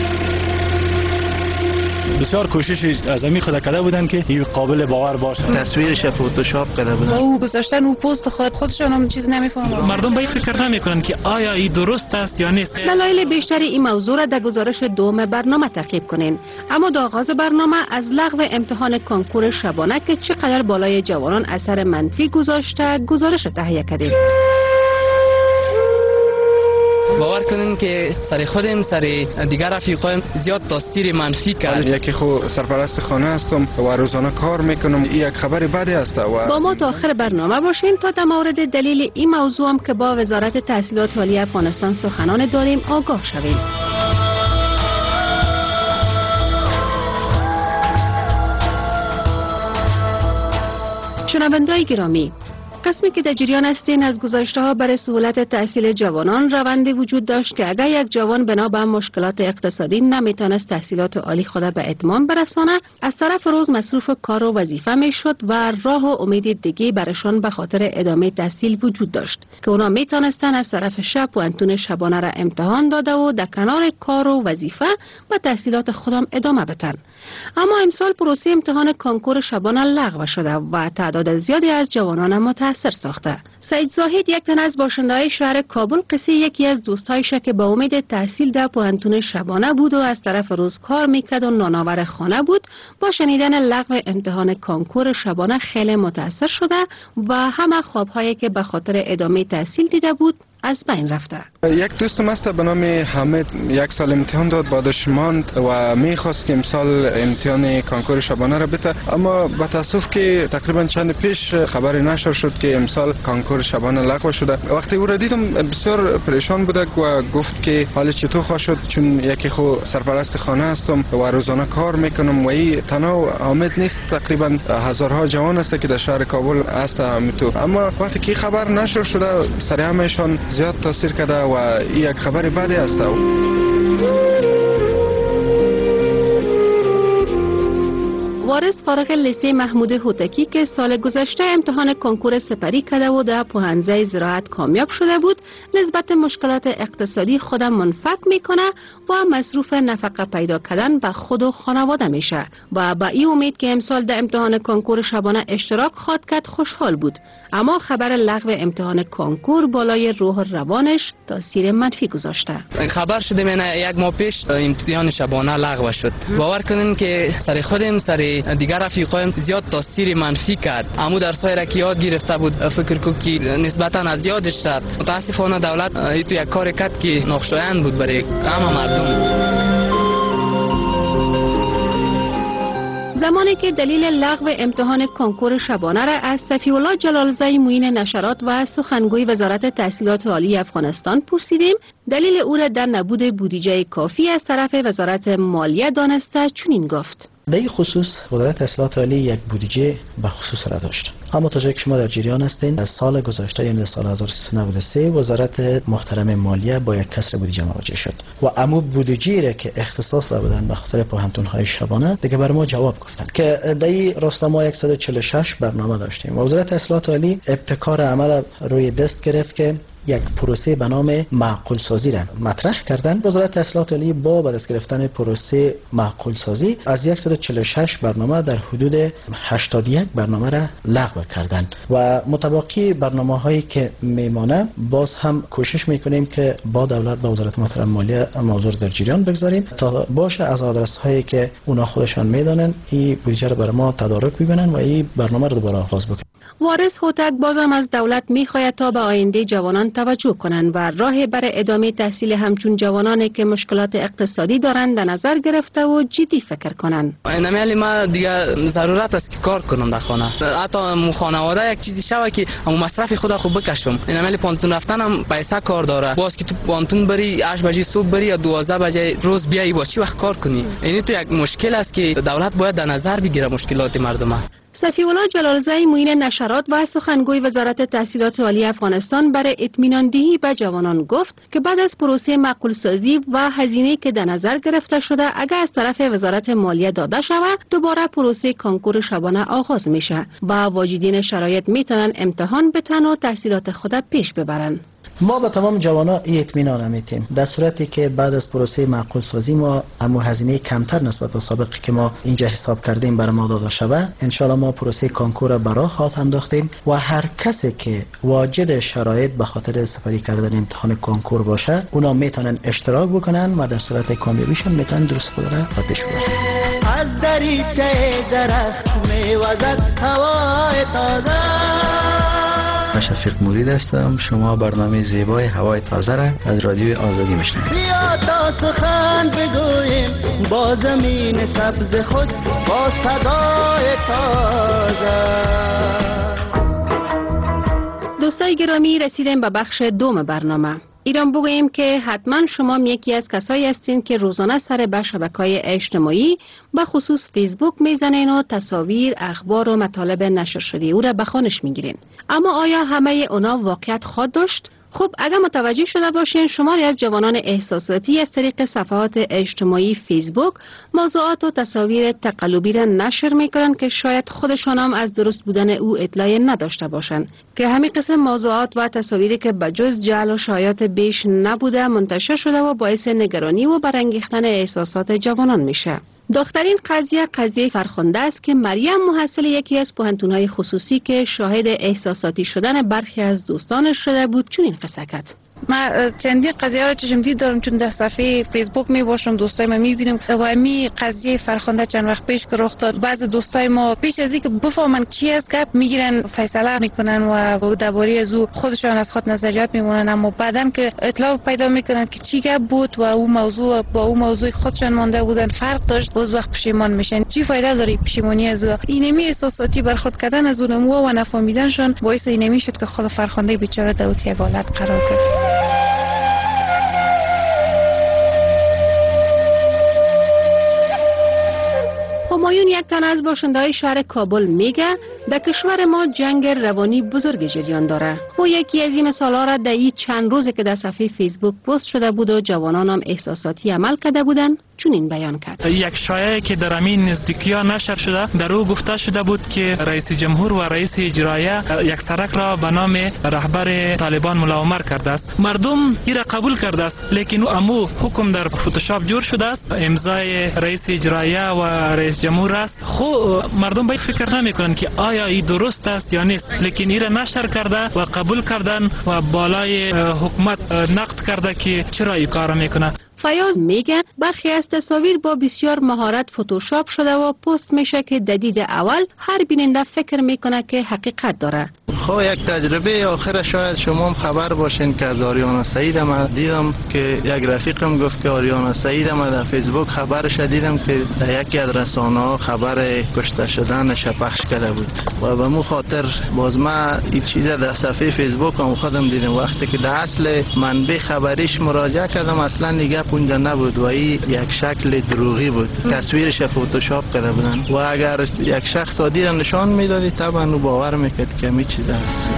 بسیار کوشش از امی خود کرده بودن که این قابل باور باشه. تصویرش فتوشاپ کرده بودن. او گذاشتن او پست خود خودشون هم چیز نمیفهمن. مردم به این فکر نمیکنن که آیا این درست است یا نیست. دلایل بیشتر این موضوع را در گزارش دوم برنامه تعقیب کنین. اما در آغاز برنامه از لغو امتحان کنکور شبانه که چقدر بالای جوانان اثر منفی گذاشته گزارش تهیه کردیم. باور کنین که سر خودم سر دیگر رفیقایم زیاد تاثیر منفی کرد. یکی خو سرپرست خانه هستم و روزانه کار میکنم. این یک خبر بدی است و با ما تا آخر برنامه باشین تا در مورد دلیل این موضوع هم که با وزارت تحصیلات عالی افغانستان سخنان داریم آگاه شویم. شنونده‌های گرامی، قسمی که در جریان هستین از گزارش‌ها برای سهولت تحصیل جوانان روندی وجود داشت که اگر یک جوان بنا به مشکلات اقتصادی نمیتونست تحصیلات عالی خود به اتمام برسانه، از طرف روز مصروف کار و وظیفه میشد و راه و امید دیگه برشان به خاطر ادامه تحصیل وجود داشت که اونا میتونستن از طرف شب و انتون شبانه را امتحان داده و در کنار کار و وظیفه و تحصیلات خودم ادامه بدن. اما امسال پروسه امتحان کنکور شبانه لغو شده و تعداد زیادی از جوانان متأثر ساخته. سعید زاهد یک تن از باشنده‌های شهر کابل قصه یکی از دوستایش که با امید تحصیل در پوهنتون شبانه بود و از طرف روز کار میکرد و نانآور خانه بود، با شنیدن لغو امتحان کانکور شبانه خیلی متاثر شده و همه خوابهایی که به خاطر ادامه تحصیل دیده بود از بین رفته. یک دوستم است به نام حمید، یک سال امتحان داد، بعدش ماند و میخواست که امسال امتحان کانکور شبانه را بده، اما با تاسف که تقریبا چند پیش خبری نشر شد که امسال کانکور شبانه لغو شده. وقتی او را دیدم بسیار پریشان بود و گفت که حال چطور خواهد شد، چون یکی خو سرپرست خانه هستم و روزانه کار میکنم و این تنها حمید نیست، تقریبا هزارها جوان است که در شهر کابل هست همینطور. اما وقتی که خبر نشر شده سر همهشان زیاد تاثیر کرده و این یک خبر بدی است. وارث فارغ لیسه محمود هوتکی که سال گذشته امتحان کنکور سپری کرده و در پوهنځی زراعت کامیاب شده بود، نسبت مشکلات اقتصادی خود منفک میکنه و مصروف نفقه پیدا کردن به خود و خانواده میشه و با این امید که امسال در امتحان کنکور شبانه اشتراک خواهد کرد خوشحال بود. اما خبر لغو امتحان کنکور بالای روح و روانش تاثیر منفی گذاشته. خبر شده من یک ماه پیش امتحان شبانه لغو شد. باور کنین که سر خودم سر دیگر رفیقایم زیاد تاثیر منفی کرد. اما در سایر که یاد گرفته بود فکر کو که نسبتا از یادش رفت. متاسفانه دولت ای تو یک کار کرد که ناخوشایند بود برای همه مردم. زمانی که دلیل لغو امتحان کنکور شبانه را از صفی‌الله جلالزی معین نشرات و سخنگوی وزارت تحصیلات عالی افغانستان پرسیدیم، دلیل او را در نبود بودجه کافی از طرف وزارت مالیه دانسته چنین گفت: در این خصوص وزارت تحصیلات عالی یک بودجه به خصوص را داشت، اما تا جایی که شما در جریان هستین از سال گذشته یعنی سال هزار و سیصد و نود و سه وزارت محترم مالیه با یک کسر بودجه مواجه شد و عمو بودجه را که اختصاص دادن به خاطر پوهنتون های شبانه دیگه بر ما جواب گفتن که در این راستا ما صد و چهل و شش برنامه داشتیم و وزارت تحصیلات عالی ابتکار عمل روی دست گرفت که یک پروسه به نام معقول سازی را مطرح کردن. وزارت تحصیلات عالی با به دست گرفتن پروسه معقول سازی از صد و چهل و شش برنامه در حدود هشتاد و یک برنامه را لغو کردن و متباقی برنامه هایی که میمانه باز هم کوشش میکنیم که با دولت با وزارت محترم مالیه موضوع در جریان بگذاریم تا باشه از آدرس هایی که اونا خودشان میدانن این بودجه را برای ما تدارک بکنن و این برنامه را دوباره آغاز بکنن. وارث هوتک بازم از دولت میخواهد تا به آینده جوانان توجه کنند و راه برای ادامه تحصیل همچون جوانانی که مشکلات اقتصادی دارند در نظر گرفته و جدی فکر کنند. اینمیل ما دیگه ضرورت است که کار کنم در خانه، حتی مو خانواده یک چیزی شوه که همون مصرف خود خوب بکشم. اینمیل پانتون رفتن هم پیسه کار داره، باز که تو پانتون بری هشت بجه صبح بری یا دوازده بجه روز بیایی باز چی وقت کار کنی؟ این تو یک مشکل است که دولت باید در نظر بگیره مشکلات مردم. صفی‌الله جلالزی معین نشرات و سخنگوی وزارت تحصیلات عالی افغانستان برای اطمینان دهی به جوانان گفت که بعد از پروسه معقول سازی و هزینه که در نظر گرفته شده اگر از طرف وزارت مالیه داده شود دوباره پروسه کنکور شبانه آغاز میشه و واجدین شرایط میتونن امتحان بتن و تحصیلات خود پیش ببرن. ما به تمام جوانا این اطمینان میتیم در صورتی که بعد از پروسه معقول سازی ما همو هزینه کمتر نسبت به سابقی که ما اینجا حساب کردیم برای ما داده شود، انشالله ما پروسه کانکور را برای خواهد انداختیم و هر کسی که واجد شرایط به خاطر سپری کردن امتحان کانکور باشه اونا میتونن اشتراک بکنن و در صورت کامیابیشون میتونن درست خود را به پیش ببرن. از دریچه درخت میوزد هوای تازه. شفیق مرید هستم. شما برنامه زیبای هوای تازه را از رادیوی آزادی میشنوید. بیا تا سخن بگوییم با زمین سبز خود با صدای تازه. دوستای گرامی رسیدیم به بخش دوم برنامه. ایران بگوییم که حتما شما یکی از کسایی هستین که روزانه سر به شبکه‌های اجتماعی به خصوص فیسبوک میزنین و تصاویر، اخبار و مطالب نشر شده او را به خوانش میگیرین. اما آیا همه اونا واقعیت خواهد داشت؟ خب اگر متوجه شده باشین شماری از جوانان احساساتی از طریق صفحات اجتماعی فیسبوک موضوعات و تصاویر تقلبی را نشر میکنن که شاید خودشان هم از درست بودن او اطلاعی نداشته باشند که همین قسم موضوعات و تصاویری که بجز جعل و شایعات بیش نبوده منتشر شده و باعث نگرانی و برانگیختن احساسات جوانان میشه. دخترین قضیه قضیه فرخنده است که مریم محصل یکی از پوهنتون‌های خصوصی که شاهد احساساتی شدن برخی از دوستانش شده بود چنین قصه کرد. ما چندین قضیه را چشم دید دارم، چون در صفحه فیسبوک می باشم، دوستای ما می بینم و می قضیه فرخنده چند وقت پیش که رخ داد. بعضی دوستای ما پیش از اینکه بفهمن چی است گپ میگیرن فیصله میکنن و درباره از او خودشان از خود نظریات میمونن، اما بعدم که اطلاع پیدا میکنن که چی گپ بود و او موضوع با او موضوع خودشان مانده بودن فرق داشت، باز وقت پشیمان میشن. چی فایده داره پشیمانی از او؟ اینمی احساساتی برخورد کردن از اون و نفهمیدنشان باعث اینمی شد که خود فرخنده بیچاره در یک حالت قرار گرفت. همایون یک تن از باشنده‌های شهر کابل میگه در کشور ما جنگ روانی بزرگ جریان داره. او یکی از این مثال‌ها را در این چند روزی که در صفحه فیسبوک پست شده بود و جوانان هم احساساتی عمل کرده بودن چنین بیان کرد. یک شایعه که در همین نزدیکی‌ها نشر شده، در او گفته شده بود که رئیس جمهور و رئیس اجرایه یک سرک را به نام رهبر طالبان ملا عمر کرده است. مردم این را قبول کرده است، لیکن امو حکم در فتوشاپ جور شده است، امضای رئیس اجرایه و رئیس جمهور است. خو مردم به فکر نمی‌کنند که آیا این درست است یا نیست، لیکن این را نشر کرده و قبول کردن و بالای حکومت نقد کرده که چرا این کار میکنه. فیاض میگه برخی از تصاویر با بسیار مهارت فتوشاپ شده و پست میشه که در دید اول هر بیننده فکر میکنه که حقیقت داره. خب یک تجربه آخر شاید شما هم خبر باشین که از آریانا سعید ما دیدم که یک رفیقم گفت که آریانا سعید ما در فیسبوک خبرش دیدم که در یکی از رسانه ها خبر کشته شدنش پخش کرده بود و به مو خاطر باز ما این چیز در صفحه فیسبوک هم خودم دیدم. وقتی که در اصل منبع خبریش مراجعه کردم اصلا دیگه اونجا نبود و این یک شکل دروغی بود، تصویرش فتوشاپ کرده بودن و اگر یک شخص عادی را نشان میدادی طبعا او باور میکرد که می چیز است.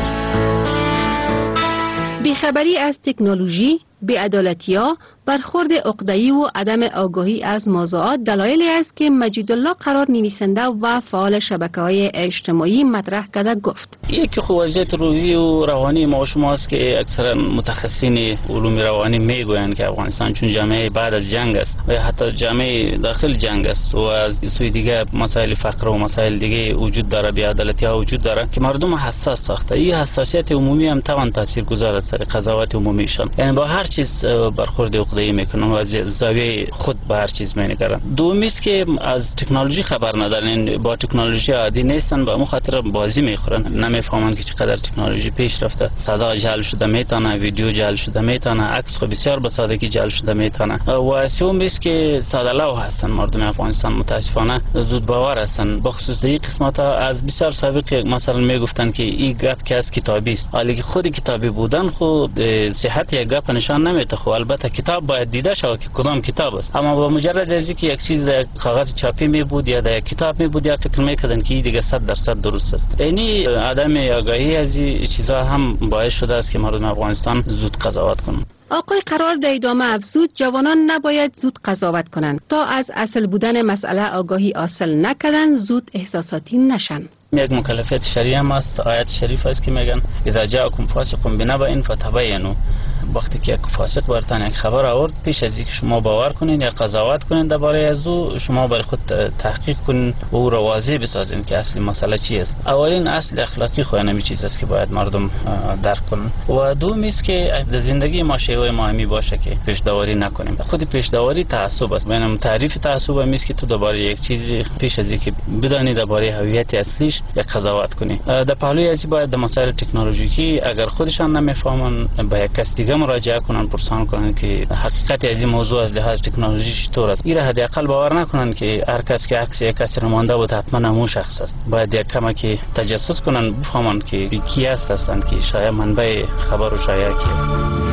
بیخبری از تکنولوژی، بی‌عدالتی‌ها، برخورد عقده‌ای و عدم آگاهی از موضوعات دلایلی است که مجید الله قرار نویسنده و فعال شبکه‌های اجتماعی مطرح کرده گفت. یکی خو وضعیت روحی و روانی ما شماست که اکثرا متخصصین علوم روانی میگویند که افغانستان چون جامعه بعد از جنگ است و حتی جامعه داخل جنگ است و از سوی دیگه مسائل فقر و مسائل دیگه وجود داره، بی‌عدالتی‌ها وجود داره که مردم حساس ساخته. این حساسیت عمومی هم توان تاثیرگذار است سر قضاوت عمومیشان، یعنی با هر چیز برخورد عقده‌ای میکنن و از زاویه خود به هر چیز می‌نگرن. دومی است که از تکنولوژی خبر ندارن، با تکنولوژی عادی نیستن، به اون خاطر بازی میخورن، نمیفهمن که چقدر تکنولوژی پیش رفته. صدا جعل شده میتونه، ویدیو جعل شده میتونه، عکس خو بسیار به سادگی جعل شده میتونه. و سومی است که ساده لو هستن مردم افغانستان، متاسفانه زود باور هستن. بخصوص این قسمت ها از بسیار سابق مثلا میگفتن که این گپ که از کتابی است، حالی که خود کتابی بودن خو صحت یک گپ نشان نمیده. خو البته کتاب باید دیده شود که کدام کتاب است، اما با مجرد از اینکه یک چیز در کاغذ چاپی می بود یا در کتاب می بود یا فکر میکردن که دیگه صد درصد درست است. یعنی عدم آگاهی از این چیزا هم باعث شده است که مردم افغانستان زود قضاوت کنند. آقای قرار در ادامه افزود جوانان نباید زود قضاوت کنند تا از اصل بودن مسئله آگاهی حاصل نکردن زود احساساتی نشن. یک مکلفیت شریعه هم است، آیت شریف است که میگن اذا جاءکم فاسق بنبأ فتبینوا. وقتی که یک فاسق برتن یک خبر آورد، پیش از اینکه شما باور کنین یا قضاوت کنین درباره از او، شما برای خود تحقیق کنین و او را واضح بسازین که اصل مسئله چی است. اولین اصل اخلاقی خو همین چیز است که باید مردم درک کنن. و دوم است که از زندگی ما شیوه ما همی باشه که پیش داوری نکنیم. خود پیش داوری تعصب است. ببینم تعریف تعصب هم است که تو درباره یک چیزی پیش از اینکه بدانی درباره هویت اصلیش یک قضاوت کنی. در پهلوی ازی باید در مسائل تکنولوژیکی اگر خودشان نمیفهمن به یک کس دیگه مراجعه کنن، پرسان کنن که حقیقت از این موضوع از لحاظ تکنولوژی چطور است. این را حداقل باور نکنن که هر کس که عکس یک کس مانده بود حتما همون شخص است. باید یک کم که تجسس کنن، بفهمن که کی است هستند، که شایع منبع خبر و شایعه کی است.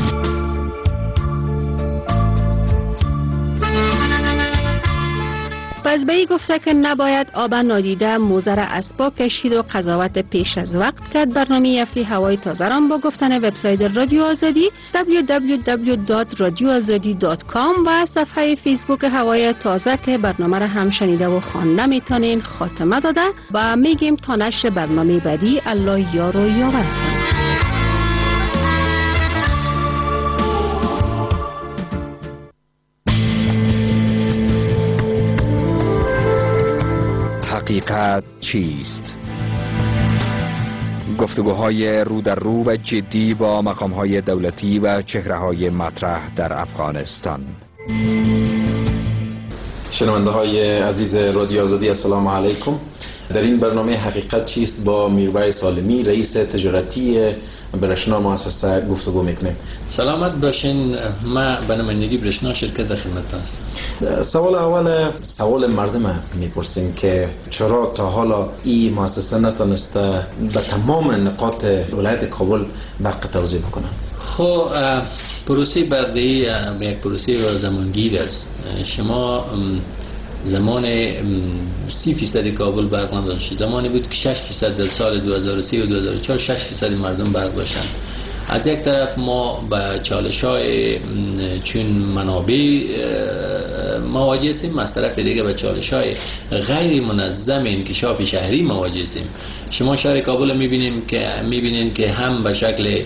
پزبه‌ای گفته که نباید آب نادیده موزر اسبا کشید و قضاوت پیش از وقت کرد. برنامه هفته هوای تازه را با گفتن وبسایت رادیو آزادی دبلیو دبلیو دبلیو دات رادیو آزادی دات کام و صفحه فیسبوک هوای تازه که برنامه را هم شنیده و خوانده میتونین خاتمه داده و میگیم تا نشر برنامه بعدی الله یار و یاورتان. حقیقت چیست؟ گفتگوهای رو در رو و جدی با مقامهای دولتی و چهره‌های مطرح در افغانستان. شنونده های عزیز رادیو آزادی، السلام علیکم. در این برنامه حقیقت چیست با میربای سالمی، رئیس تجارتی برشنا مؤسسه گفتگو میکنیم. سلامت باشین. ما به نام نگیب برشنا شرکت در خدمت هستم. سوال اول سوال مردم میپرسیم که چرا تا حالا این مؤسسه نتونسته به تمام نقاط ولایت کابل برق توزیع بکنن؟ خب پروسه برقی یک پروسه زمانگیر است. شما زمان سی فیصد کابل برق نداشت. زمانی بود که شش فیصد در سال دو هزار و سه و دو هزار و چهار شش فیصد مردم برق داشتن. از یک طرف ما با چالش های چون منابع مواجه هستیم، از طرف دیگه با چالش های غیر منظم انکشاف شهری مواجه هستیم. شما شهر کابل میبینیم که میبینین که هم به شکل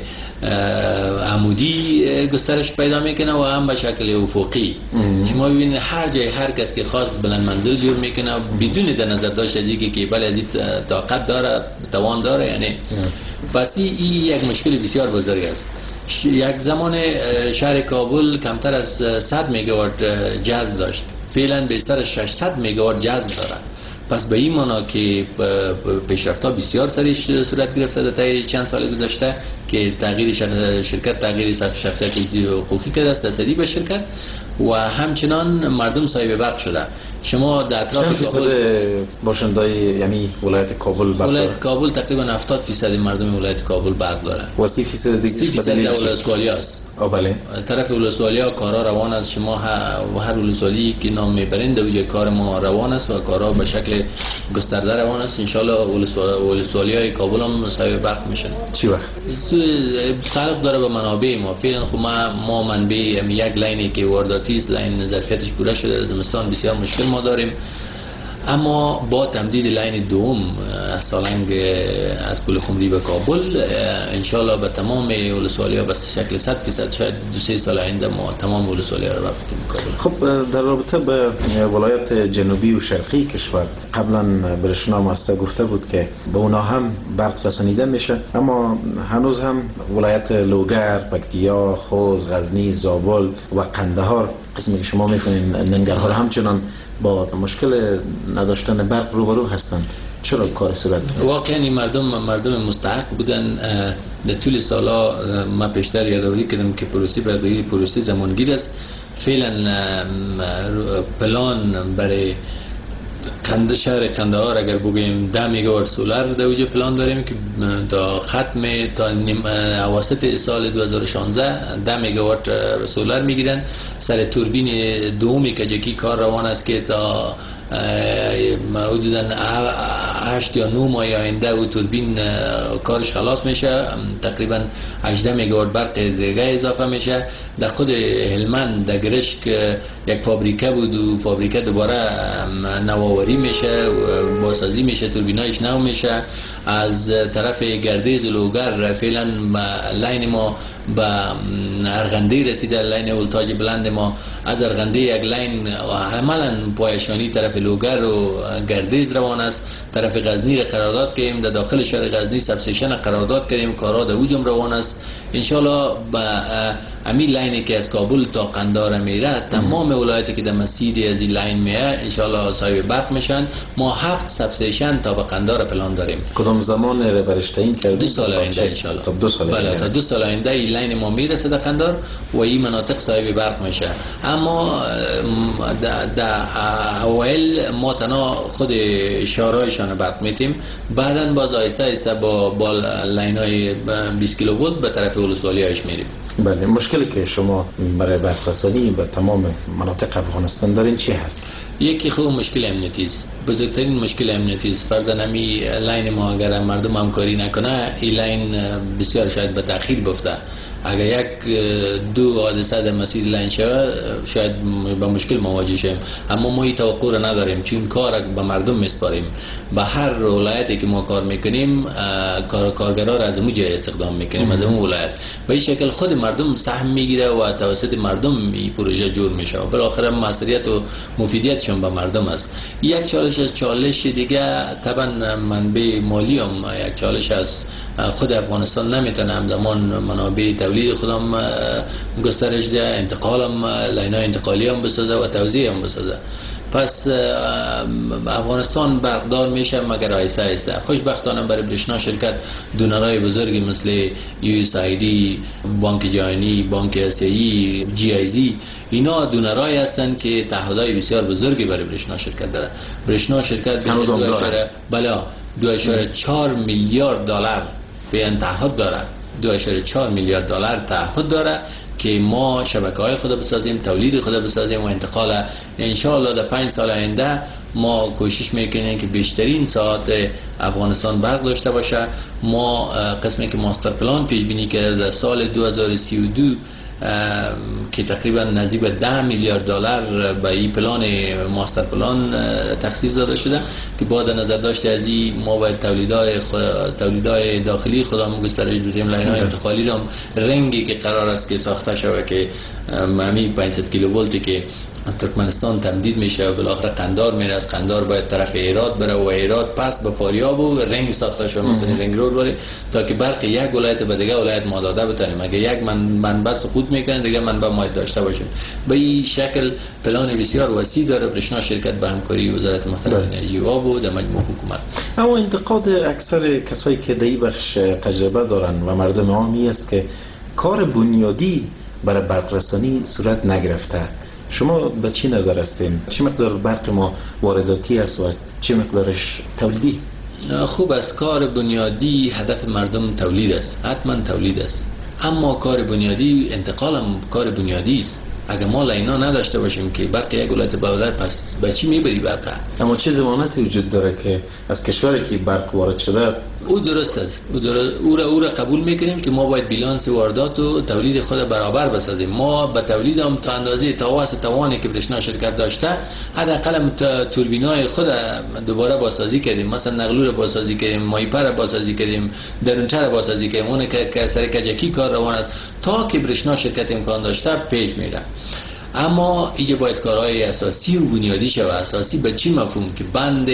عمودی گسترش پیدا میکنه و هم به شکل افقی. شما ببینید هر جای هر کس که خواست بلند منزل جور میکنه بدون در نظر داشت از اینکه که بله از این طاقت داره، توان داره. یعنی پس این یک مشکل بسیار بزرگ است. یک زمان شهر کابل کمتر از صد مگاوات جذب داشت، فعلا بیشتر از ششصد مگاوات جذب داره. پس به این معنا که پیشرفت‌ها بسیار سریع صورت گرفته در طی چند سال گذشته که تغییر شرکت تغییر شخصیت حقوقی کرده است تصدی به شرکت و همچنان مردم صاحب برق شده. شما در اطراف چند فیصد باشندای یعنی ولایت کابل برق داره؟ ولایت کابل تقریبا هفتاد فیصد مردم ولایت کابل برق داره و سی فیصد دیگه سی فیصد ولسوالی است. آ بله. طرف ولسوالی ها کارا روان است. شما هر ولسوالی که نام میبرند در کار ما روان است و کارا به شکل گسترده روان است. ان شاء الله ولسوالی های کابل هم صاحب برق میشن. چی وقت؟ تعلق داره به منابع ما. فعلا خب ما ما منبع یک لاینی که وارداتی است، لاین ظرفیتش پوره شده، زمستان بسیار مشکل ما داریم. اما با تمدید لاین دوم از سالنگ از پل خمری به کابل انشالله به تمام ولسوالی ها به شکل صد فیصد شاید دو سه سال آینده ما تمام ولسوالی ها رو برقیم کابل. خب در رابطه به ولایت جنوبی و شرقی کشور قبلا برشنا مؤسسه گفته بود که به اونا هم برق رسانیده میشه، اما هنوز هم ولایت لوگر، پکتیا، خوست، غزنی، زابل و قندهار قسمی که شما میکنین ننگرهار همچنان با مشکل نداشتن برق روبرو هستن. چرا کار صورت نمیگیره؟ واقعا مردم مردم مستحق بودن. در طول سالا ما پیشتر یادآوری کردم که پروسه برقی پروسه زمانگیر است. فعلا پلان برای کند شهر کندهار اگر بگویم ده مگاوات سولار در وجه پلان داریم که تا ختم تا اواسط سال دو هزار و شانزده ده مگاوات سولار میگیرن. سر توربین دومی کجکی کار روان است که تا حدوداً هشت یا نه ماه آینده و توربین کارش خلاص میشه. تقریبا هجده مگاوات برق دیگه اضافه میشه. در خود هلمند در گرشک یک فابریکه بود و فابریکه دوباره نوآوری میشه، بازسازی میشه، توربینایش نو میشه. از طرف گردیز لوگر فعلا لاین ما به ارغنده رسیده، لاین ولتاژ بلند ما از ارغنده یک لاین عملا پایشانی طرف لوگر و گردیز روان است. طرف غزنی را قرارداد کردیم، در داخل شهر غزنی سبستیشن قرارداد کردیم، کارا در اوجم روان است. انشالله با امی لاینی که از کابل تا قندهار میره تمام ولایتی که در مسیری از این لاین میه انشالله صاحب برق میشن. ما هفت سبستیشن تا به قندهار پلان داریم. کدام زمان رو برش تعیین کردید؟ دو سال آینده انشالله. تا دو سال بله تا دو سال آینده این لاین ما میرسه در قندهار و این مناطق صاحب برق میشه. اما در اوایل ما تنها خود شهرهایشان برق میتیم، بعداً باز آهسته آهسته با با لاین های بیست کیلوولت به طرف ولسوالی هایش میریم. بله. مشکلی که شما برای برق رسانی به تمام مناطق افغانستان دارین چی هست؟ یکی خوب مشکل امنیتی است. بزرگترین مشکل امنیتی است. فرضاً همی لاین ما اگر مردم همکاری نکنه این لاین بسیار شاید به تأخیر بیفته. اگر یک دو حادثه در مسیر لاین شود شاید با مشکل مواجه شیم، اما ما این توقع را نداریم چون کار به مردم میسپاریم. به هر ولایتی که ما کار میکنیم کار کارگرا را از اون جای استخدام میکنیم، از اون ولایت. به این شکل خود مردم سهم میگیره و توسط مردم این پروژه جور میشه و بالاخره مسئولیت و مفیدیتشون به مردم است. یک چالش از چالش دیگه طبعا منبع مالی هم یک چالش از خود افغانستان نمیتونه همزمان منابع تولید خودم گسترش ده، انتقال هم لاینای انتقالی هم بسازه و توزیع هم بسازه. پس افغانستان برقدار میشه مگر آیسته آیسته. خوشبختانه برای برشنا شرکت دونرای بزرگی مثل یو اس آی دی، بانک جهانی، بانک آسیایی، جی آی زی، اینا دونرای هستند که تعهدات بسیار بزرگی برای برشنا شرکت داره. برشنا شرکت بله دو اشاره چهار میلیارد دلار به تعهد داره، دو اشاره چهار میلیارد دلار تعهد داره که ما شبکه‌های خود بسازیم، تولید خود بسازیم و انتقال انشاءالله در پنج سال آینده ما کوشش میکنیم که بیشترین ساعت افغانستان برق داشته باشه. ما قسمی که ماستر پلان پیش بینی کرده در سال دو هزار و سی و دو که تقریبا نزدیک به ده میلیارد دلار به این پلان ماستر پلان تخصیص داده شده که با در نظر داشته از این ما باید تولیدهای تولیدهای داخلی خودمون گسترش بدیم. لاین‌های انتقالی هم رنگی که قرار است که ساخته شود که ممی پانصد کیلو ولتی که از ترکمنستان تمدید میشه و بالاخره قندار میره، از قندار باید طرف ایراد بره و ایراد پس به فاریاب و رنگ ساخته شده مثلا رنگ رود بره تا که برق یک ولایت به دیگه ولایت ما داده بتونیم. اگه یک من منبع سقوط میکنه دیگه منبع ما داشته باشیم. به این شکل پلان بسیار وسیع داره برشنا شرکت به همکاری وزارت محترم انرژی و آب و در مجموع حکومت. اما انتقاد اکثر کسایی که در این بخش تجربه دارن و مردم عامی است که کار بنیادی برای برق رسانی صورت نگرفته. شما به چی نظر هستین؟ چه مقدار برق ما وارداتی است و چه مقدارش تولیدی؟ خوب است. کار بنیادی هدف مردم تولید است، حتما تولید است، اما کار بنیادی انتقال هم کار بنیادی است. اگر ما لینا نداشته باشیم که برق یک ولایت به ولایت پس به چی میبری برق؟ اما چه ضمانتی وجود داره که از کشوری که برق وارد شده او درست است، او, درست، او, را, او را قبول میکنیم که ما باید بیلانس واردات و تولید خود برابر بسازیم. ما به تولید هم تا اندازه تواس توانی که برشنا شرکت داشته حداقل توربینای خود دوباره بازسازی کردیم، مثلا نقلو را بازسازی کردیم، مایپا را بازسازی کردیم، درونچه را بازسازی کردیم، اون که سر کجکی کار روان است تا که برشنا شرکت امکان داشته پیش میره. اما اینجا باید کارهای اساسی و بنیادی شود. اساسی به چی مفهوم؟ که بند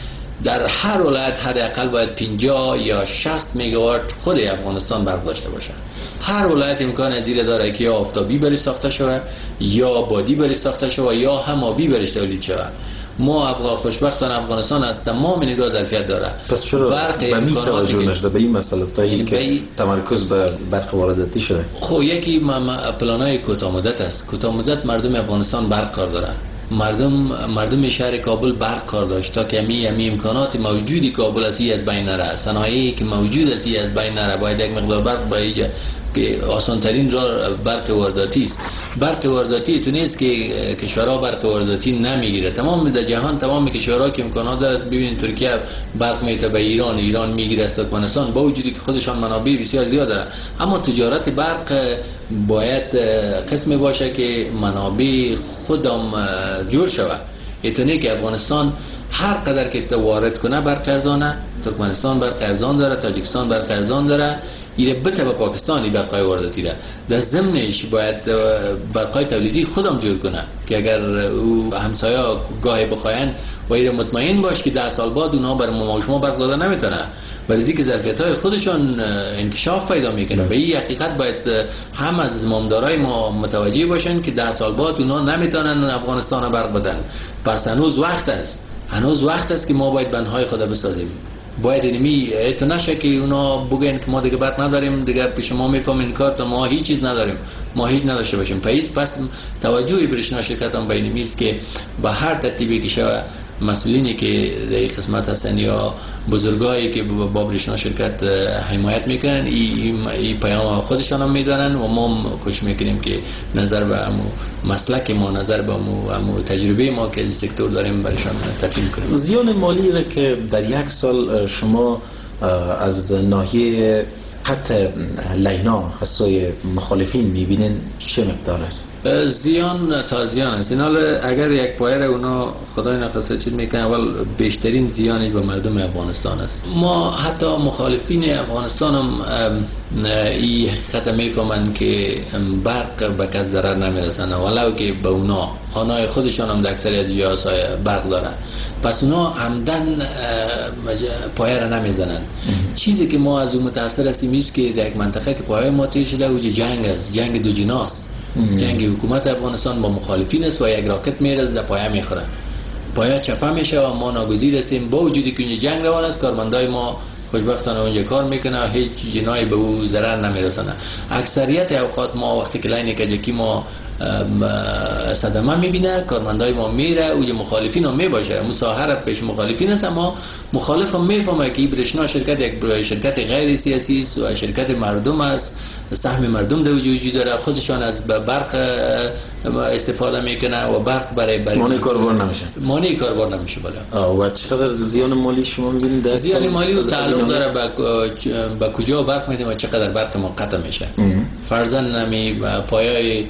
در هر ولایت حداقل باید پنجاه یا شصت میگاوات خود افغانستان برق داشته باشه. هر ولایت امکان ازیره داره که یا آفتابی بری ساخته شود یا بادی بری ساخته شود یا هم آبی برش تولید شود. ما افغان خوشبختانه افغانستان از تمام نگاه ظرفیت داره. پس چرا به می توجه نشده به این مسئله تا این که بی... تمرکز به برق وارداتی شده؟ خب یکی پلانای کوتاه مدت است. کوتاه مدت مردم افغانستان برق کار داره. مردم مردم شهر کابل برق کار داشت تا که می می امکانات موجودی کابل اسی از بین نره، صنایعی که موجود اسی از بین نره، باید یک مقدار برق با ایجا که آسان ترین راه برق وارداتی است. برق وارداتی تو نیست که کشورها برق وارداتی نمیگیره. تمام در جهان تمام کشورها که امکانات داره، ببینید ترکیه برق میته به ایران، ایران میگیره از ترکمنستان، با وجودی که خودشان منابع بسیار زیاد داره. اما تجارت برق باید قسمی باشه که منابع خودم جور شود. اینطوری که افغانستان هر قدر که وارد کنه برق ارزانه، ترکمنستان برق ارزان داره، تاجیکستان برق ارزان داره، ایره بته به پاکستانی برقای وارداتی را. در ضمنش باید برقای تولیدی خودم جور کنه که اگر او همسایه گاهی بخواین و ایره مطمئن باش که ده سال بعد اونها بر ما شما برق داده نمیتونه، ولی که ظرفیت‌های خودشون انکشاف پیدا میکنه. به این حقیقت باید هم از زمامدارای ما متوجه باشن که ده سال بعد اونها نمیتونن افغانستان برق بدن. پس هنوز وقت است، هنوز وقت است که ما باید بندهای خود بسازیم. باید اینمی تو نشه که اونا بگن که ما دیگه برق نداریم، دیگه پیش ما میفهمین کار تا ما هیچ چیز نداریم، ما هیچ نداشته باشیم. پس پس توجه برشنا شرکت هم به اینمی است که به هر ترتیبی که شود مسئولینی که در این قسمت هستن یا بزرگایی که با برشنا شرکت حمایت میکنن این ای پیام خودشان هم میدانن و ما کوشش میکنیم که نظر به امو مسلک ما، نظر به امو, امو تجربه ما که از سکتور داریم برشان تطبیق کنیم. زیان مالی را که در یک سال شما از ناحیه خط لینا از سوی مخالفین میبینین چه مقدار است؟ زیان تا زیان است. این حال اگر یک پایه را اونا خدای نخواسته چیز میکنه، اول بیشترین زیانش به مردم افغانستان است. ما حتی مخالفین افغانستان هم این حقیقت میفهمند که برق به کس ضرر نمیرسانه، ولو که به اونا خانه خودشان هم در اکثریت جاهای برق داره، پس اونا عمدن پایه را نمیزنن. چیزی که ما از اون متاثر هستیم است که در یک منطقه که پایه ما تیر شده اوج جنگ است، جنگ دو جناس، جنگ حکومت افغانستان با مخالفین است و یک راکت میرسه در پایه میخوره، پایه چپه میشه و ما ناگزیر هستیم با وجودی که اونجا جنگ روان است کارمندای ما خوشبختانه اونجا کار میکنه و هیچ جنایی به او ضرر نمیرسانه. اکثریت اوقات ما وقتی که لاین کجکی ما صدمه میبینه، کارمندای ما میره اوج مخالفین هم میباشه، اون ساحه را پیش مخالفین است، اما مخالف هم میفهمه که برشنا شرکت یک شرکت غیر سیاسی است و شرکت مردم است، سهم مردم در وجود داره، خودشان از برق استفاده میکنه و برق برای برای مانع کاربار نمیشه مانع کاربار نمیشه. بالا و چقدر زیان مالی شما میبینید؟ زیان مالی و تعلق داره به با کجا برق میدیم و چقدر برق ما قطع میشه. فرضاً نمی پایه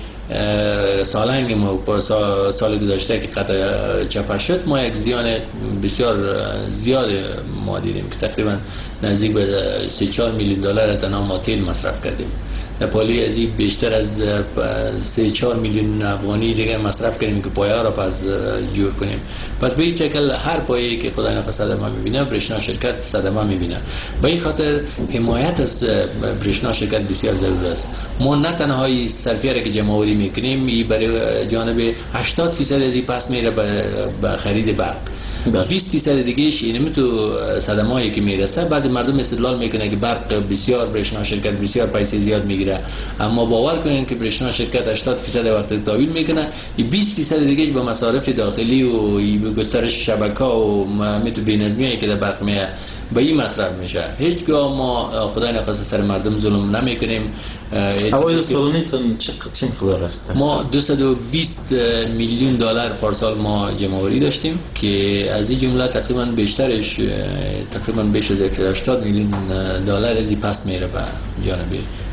سالنگ ما سال گذشته که قطع چپه شد، ما یک زیان بسیار زیاد ما دیدیم که تقریبا نزدیک به سه چهار میلیون دلار تنها ما تیل مصرف کردیم. پالی از این بیشتر از سه چهار میلیون افغانی دیگه مصرف کردیم که پایه را پس جور کنیم. پس به این شکل هر پایه‌ای که خدای نخواسته صدمه میبینه برشنا شرکت صدمه میبینه. به این خاطر حمایت از برشنا شرکت بسیار ضروری است. ما نه تنها این صرفیه را که جمع آوری میکنیم، این برای جانب هشتاد درصد از این پس میره به خرید برق، بیست درصد دیگه ایش اینم تو صدمه‌ای که میرسه. بعضی مردم استدلال میکنه که برق بسیار برشنا شرکت بسیار پیسه زیاد میگیره، اما باور کنین که برشنا شرکت هشتاد درصد وقت تحویل میکنه، این بیست درصد دیگه به مصارف داخلی و به گسترش شبکه و متو بی‌نظمیایی که در برق میه به این مصرف میشه. هیچگاه ما خدای نخواسته سر مردم ظلم نمیکنیم. اوایل سالانیتون چه مقدار است؟ ما دویست و بیست میلیون دلار پارسال ما جمع‌آوری داشتیم که از این جمله تقریبا بیشترش تقریبا بیش از هشتاد میلیون دلار از این پس میره به جانب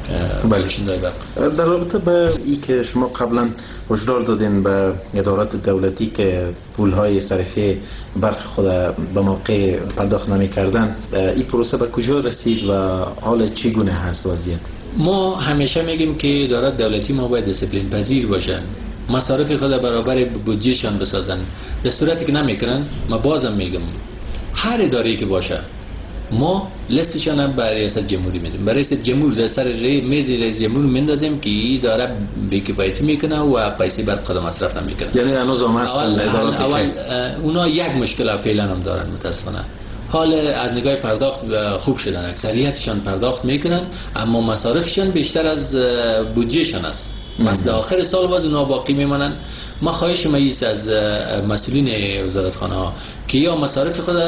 بله. در رابطه به این که شما قبلا هشدار دادین به ادارات دولتی که پولهای صرفه برق خود به موقع پرداخت نمی کردن، این پروسه به کجا رسید و حال چگونه هست وضعیت؟ ما همیشه میگیم که ادارات دولتی ما باید دیسپلین پذیر باشن، مصارف خود برابر بودجهشان بسازن. در صورتی که نمیکنن، ما بازم میگم هر اداره که باشه ما لیستشان هم برای ریاست جمهوری میدیم، برای ریاست جمهور در سر ری میز رئیس جمهور میندازیم که این داره بی‌کفایتی میکنه و پیسه برق خود مصرف نمیکنه. یعنی هنوز هم هست اول, اول اونا یک مشکل فعلا هم دارن متاسفانه. حال از نگاه پرداخت خوب شدن، اکثریتشان پرداخت میکنن، اما مصارفشان بیشتر از بودجهشان است. پس در آخر سال باز اونا باقی میمانن. ما خواهش ماییست از مسئولین وزارتخانه ها که یا مصارف خود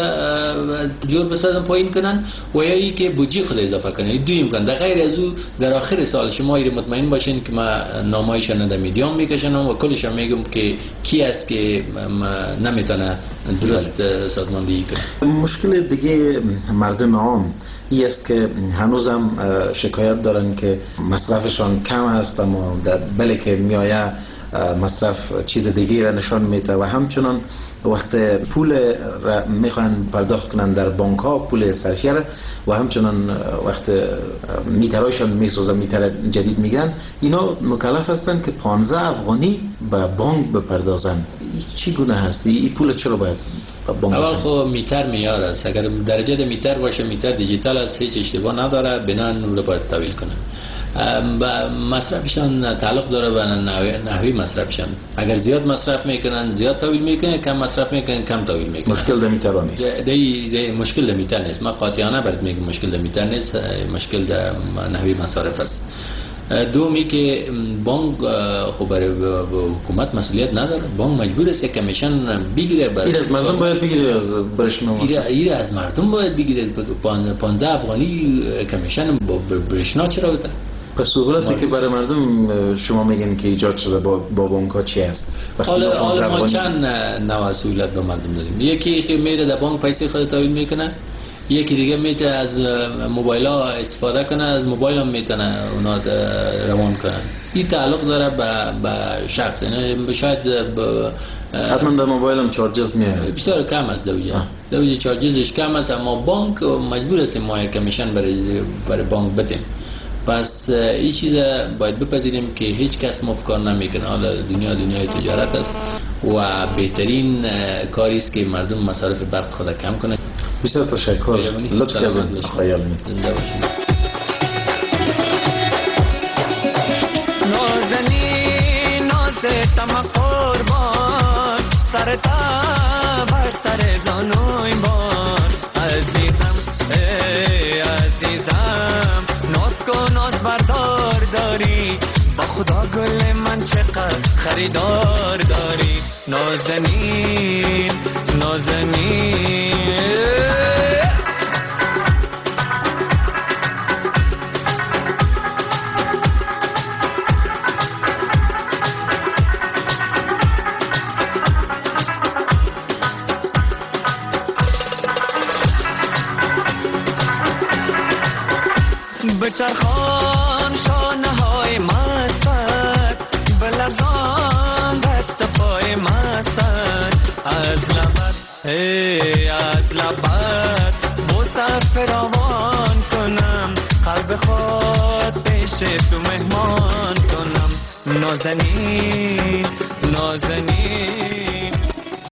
جور بسازن پایین کنن و یا ای که بودجه خود اضافه کنن. دو امکان. در غیر از او در آخر سال شما ایر مطمئن باشین که ما نامایشان در میدیام میکشنم و کلش هم میگم که کی است که نمیتونه درست سازماندهی کنه. مشکل دیگه مردم عام این است که هنوزم شکایت دارن که مصرفشان کم است، اما بله که میایه مصرف چیز دیگه را نشان میده و همچنان وقت پول را میخوان پرداخت کنن در بانک ها، پول صرفیه را، و همچنان وقت میترایشان میسوزن، میتر جدید میگن، اینا مکلف هستن که پانزده افغانی به بانک بپردازن. چی گونه هست؟ این پول چرا باید اول خب میتر میار است. اگر درجه ده میتر باشه، میتر دیجیتال است، هیچ اشتباه نداره، بنان اون رو باید تحویل کنن. و مصرفشان تعلق داره به نحوی مصرفشان. اگر زیاد مصرف میکنن زیاد تحویل میکنن، کم مصرف میکنن کم تحویل میکنن. مشکل دمیتر نیست. دی دی مشکل دمیتر نیست. ما قاطعانه برات میگم مشکل دمیتر نیست، مشکل در نحوی مصرف است. دومی که بانک خب برای حکومت مسئولیت نداره. بانک مجبور است یک کمیشن بگیره. این از مردم باید بگیره، از برشنا این از مردم باید بگیره. پانزده افغانی کمیشن برشنا چرا بده؟ پس سهولتی که برای مردم شما میگن که ایجاد شده با با بانک ها چی است؟ حالا حالا ما چند نوع سهولت به مردم دادیم. یکی که میره در بانک پیسه خود تحویل میکنه، یکی دیگه میتونه از موبایل ها استفاده کنه، از موبایل هم میتونه اونا روان کنن. این تعلق داره به به شخص، یعنی شاید حتما در موبایل هم چارجز میاد، بسیار کم است دوجه دوجه چارجزش کم است، اما بانک مجبور است ما یک کمیشن برای برای بانک بدیم. پس این چیز باید بپذیریم که هیچ کس مفکر نمیکنه. حالا دنیا دنیای تجارت است و بهترین کاری است که مردم مصارف برق خود کم کنه. بسیار تشکر، لطف کردین. خیال می زنده باشید. نازنین نازتم قربان، سر تا بر سر زانوی بان. عزیزم ای عزیزم، ناز کن ناز بردار داری، با خدا گل من چقدر خریدار داری. نازنین نازنین بچرخان شانه های مستت، بلرزان دست پای مستت. از لبت ای از لبت بوسه فراوان کنم، قلب خود پیش تو مهمان کنم. نازنین نازنین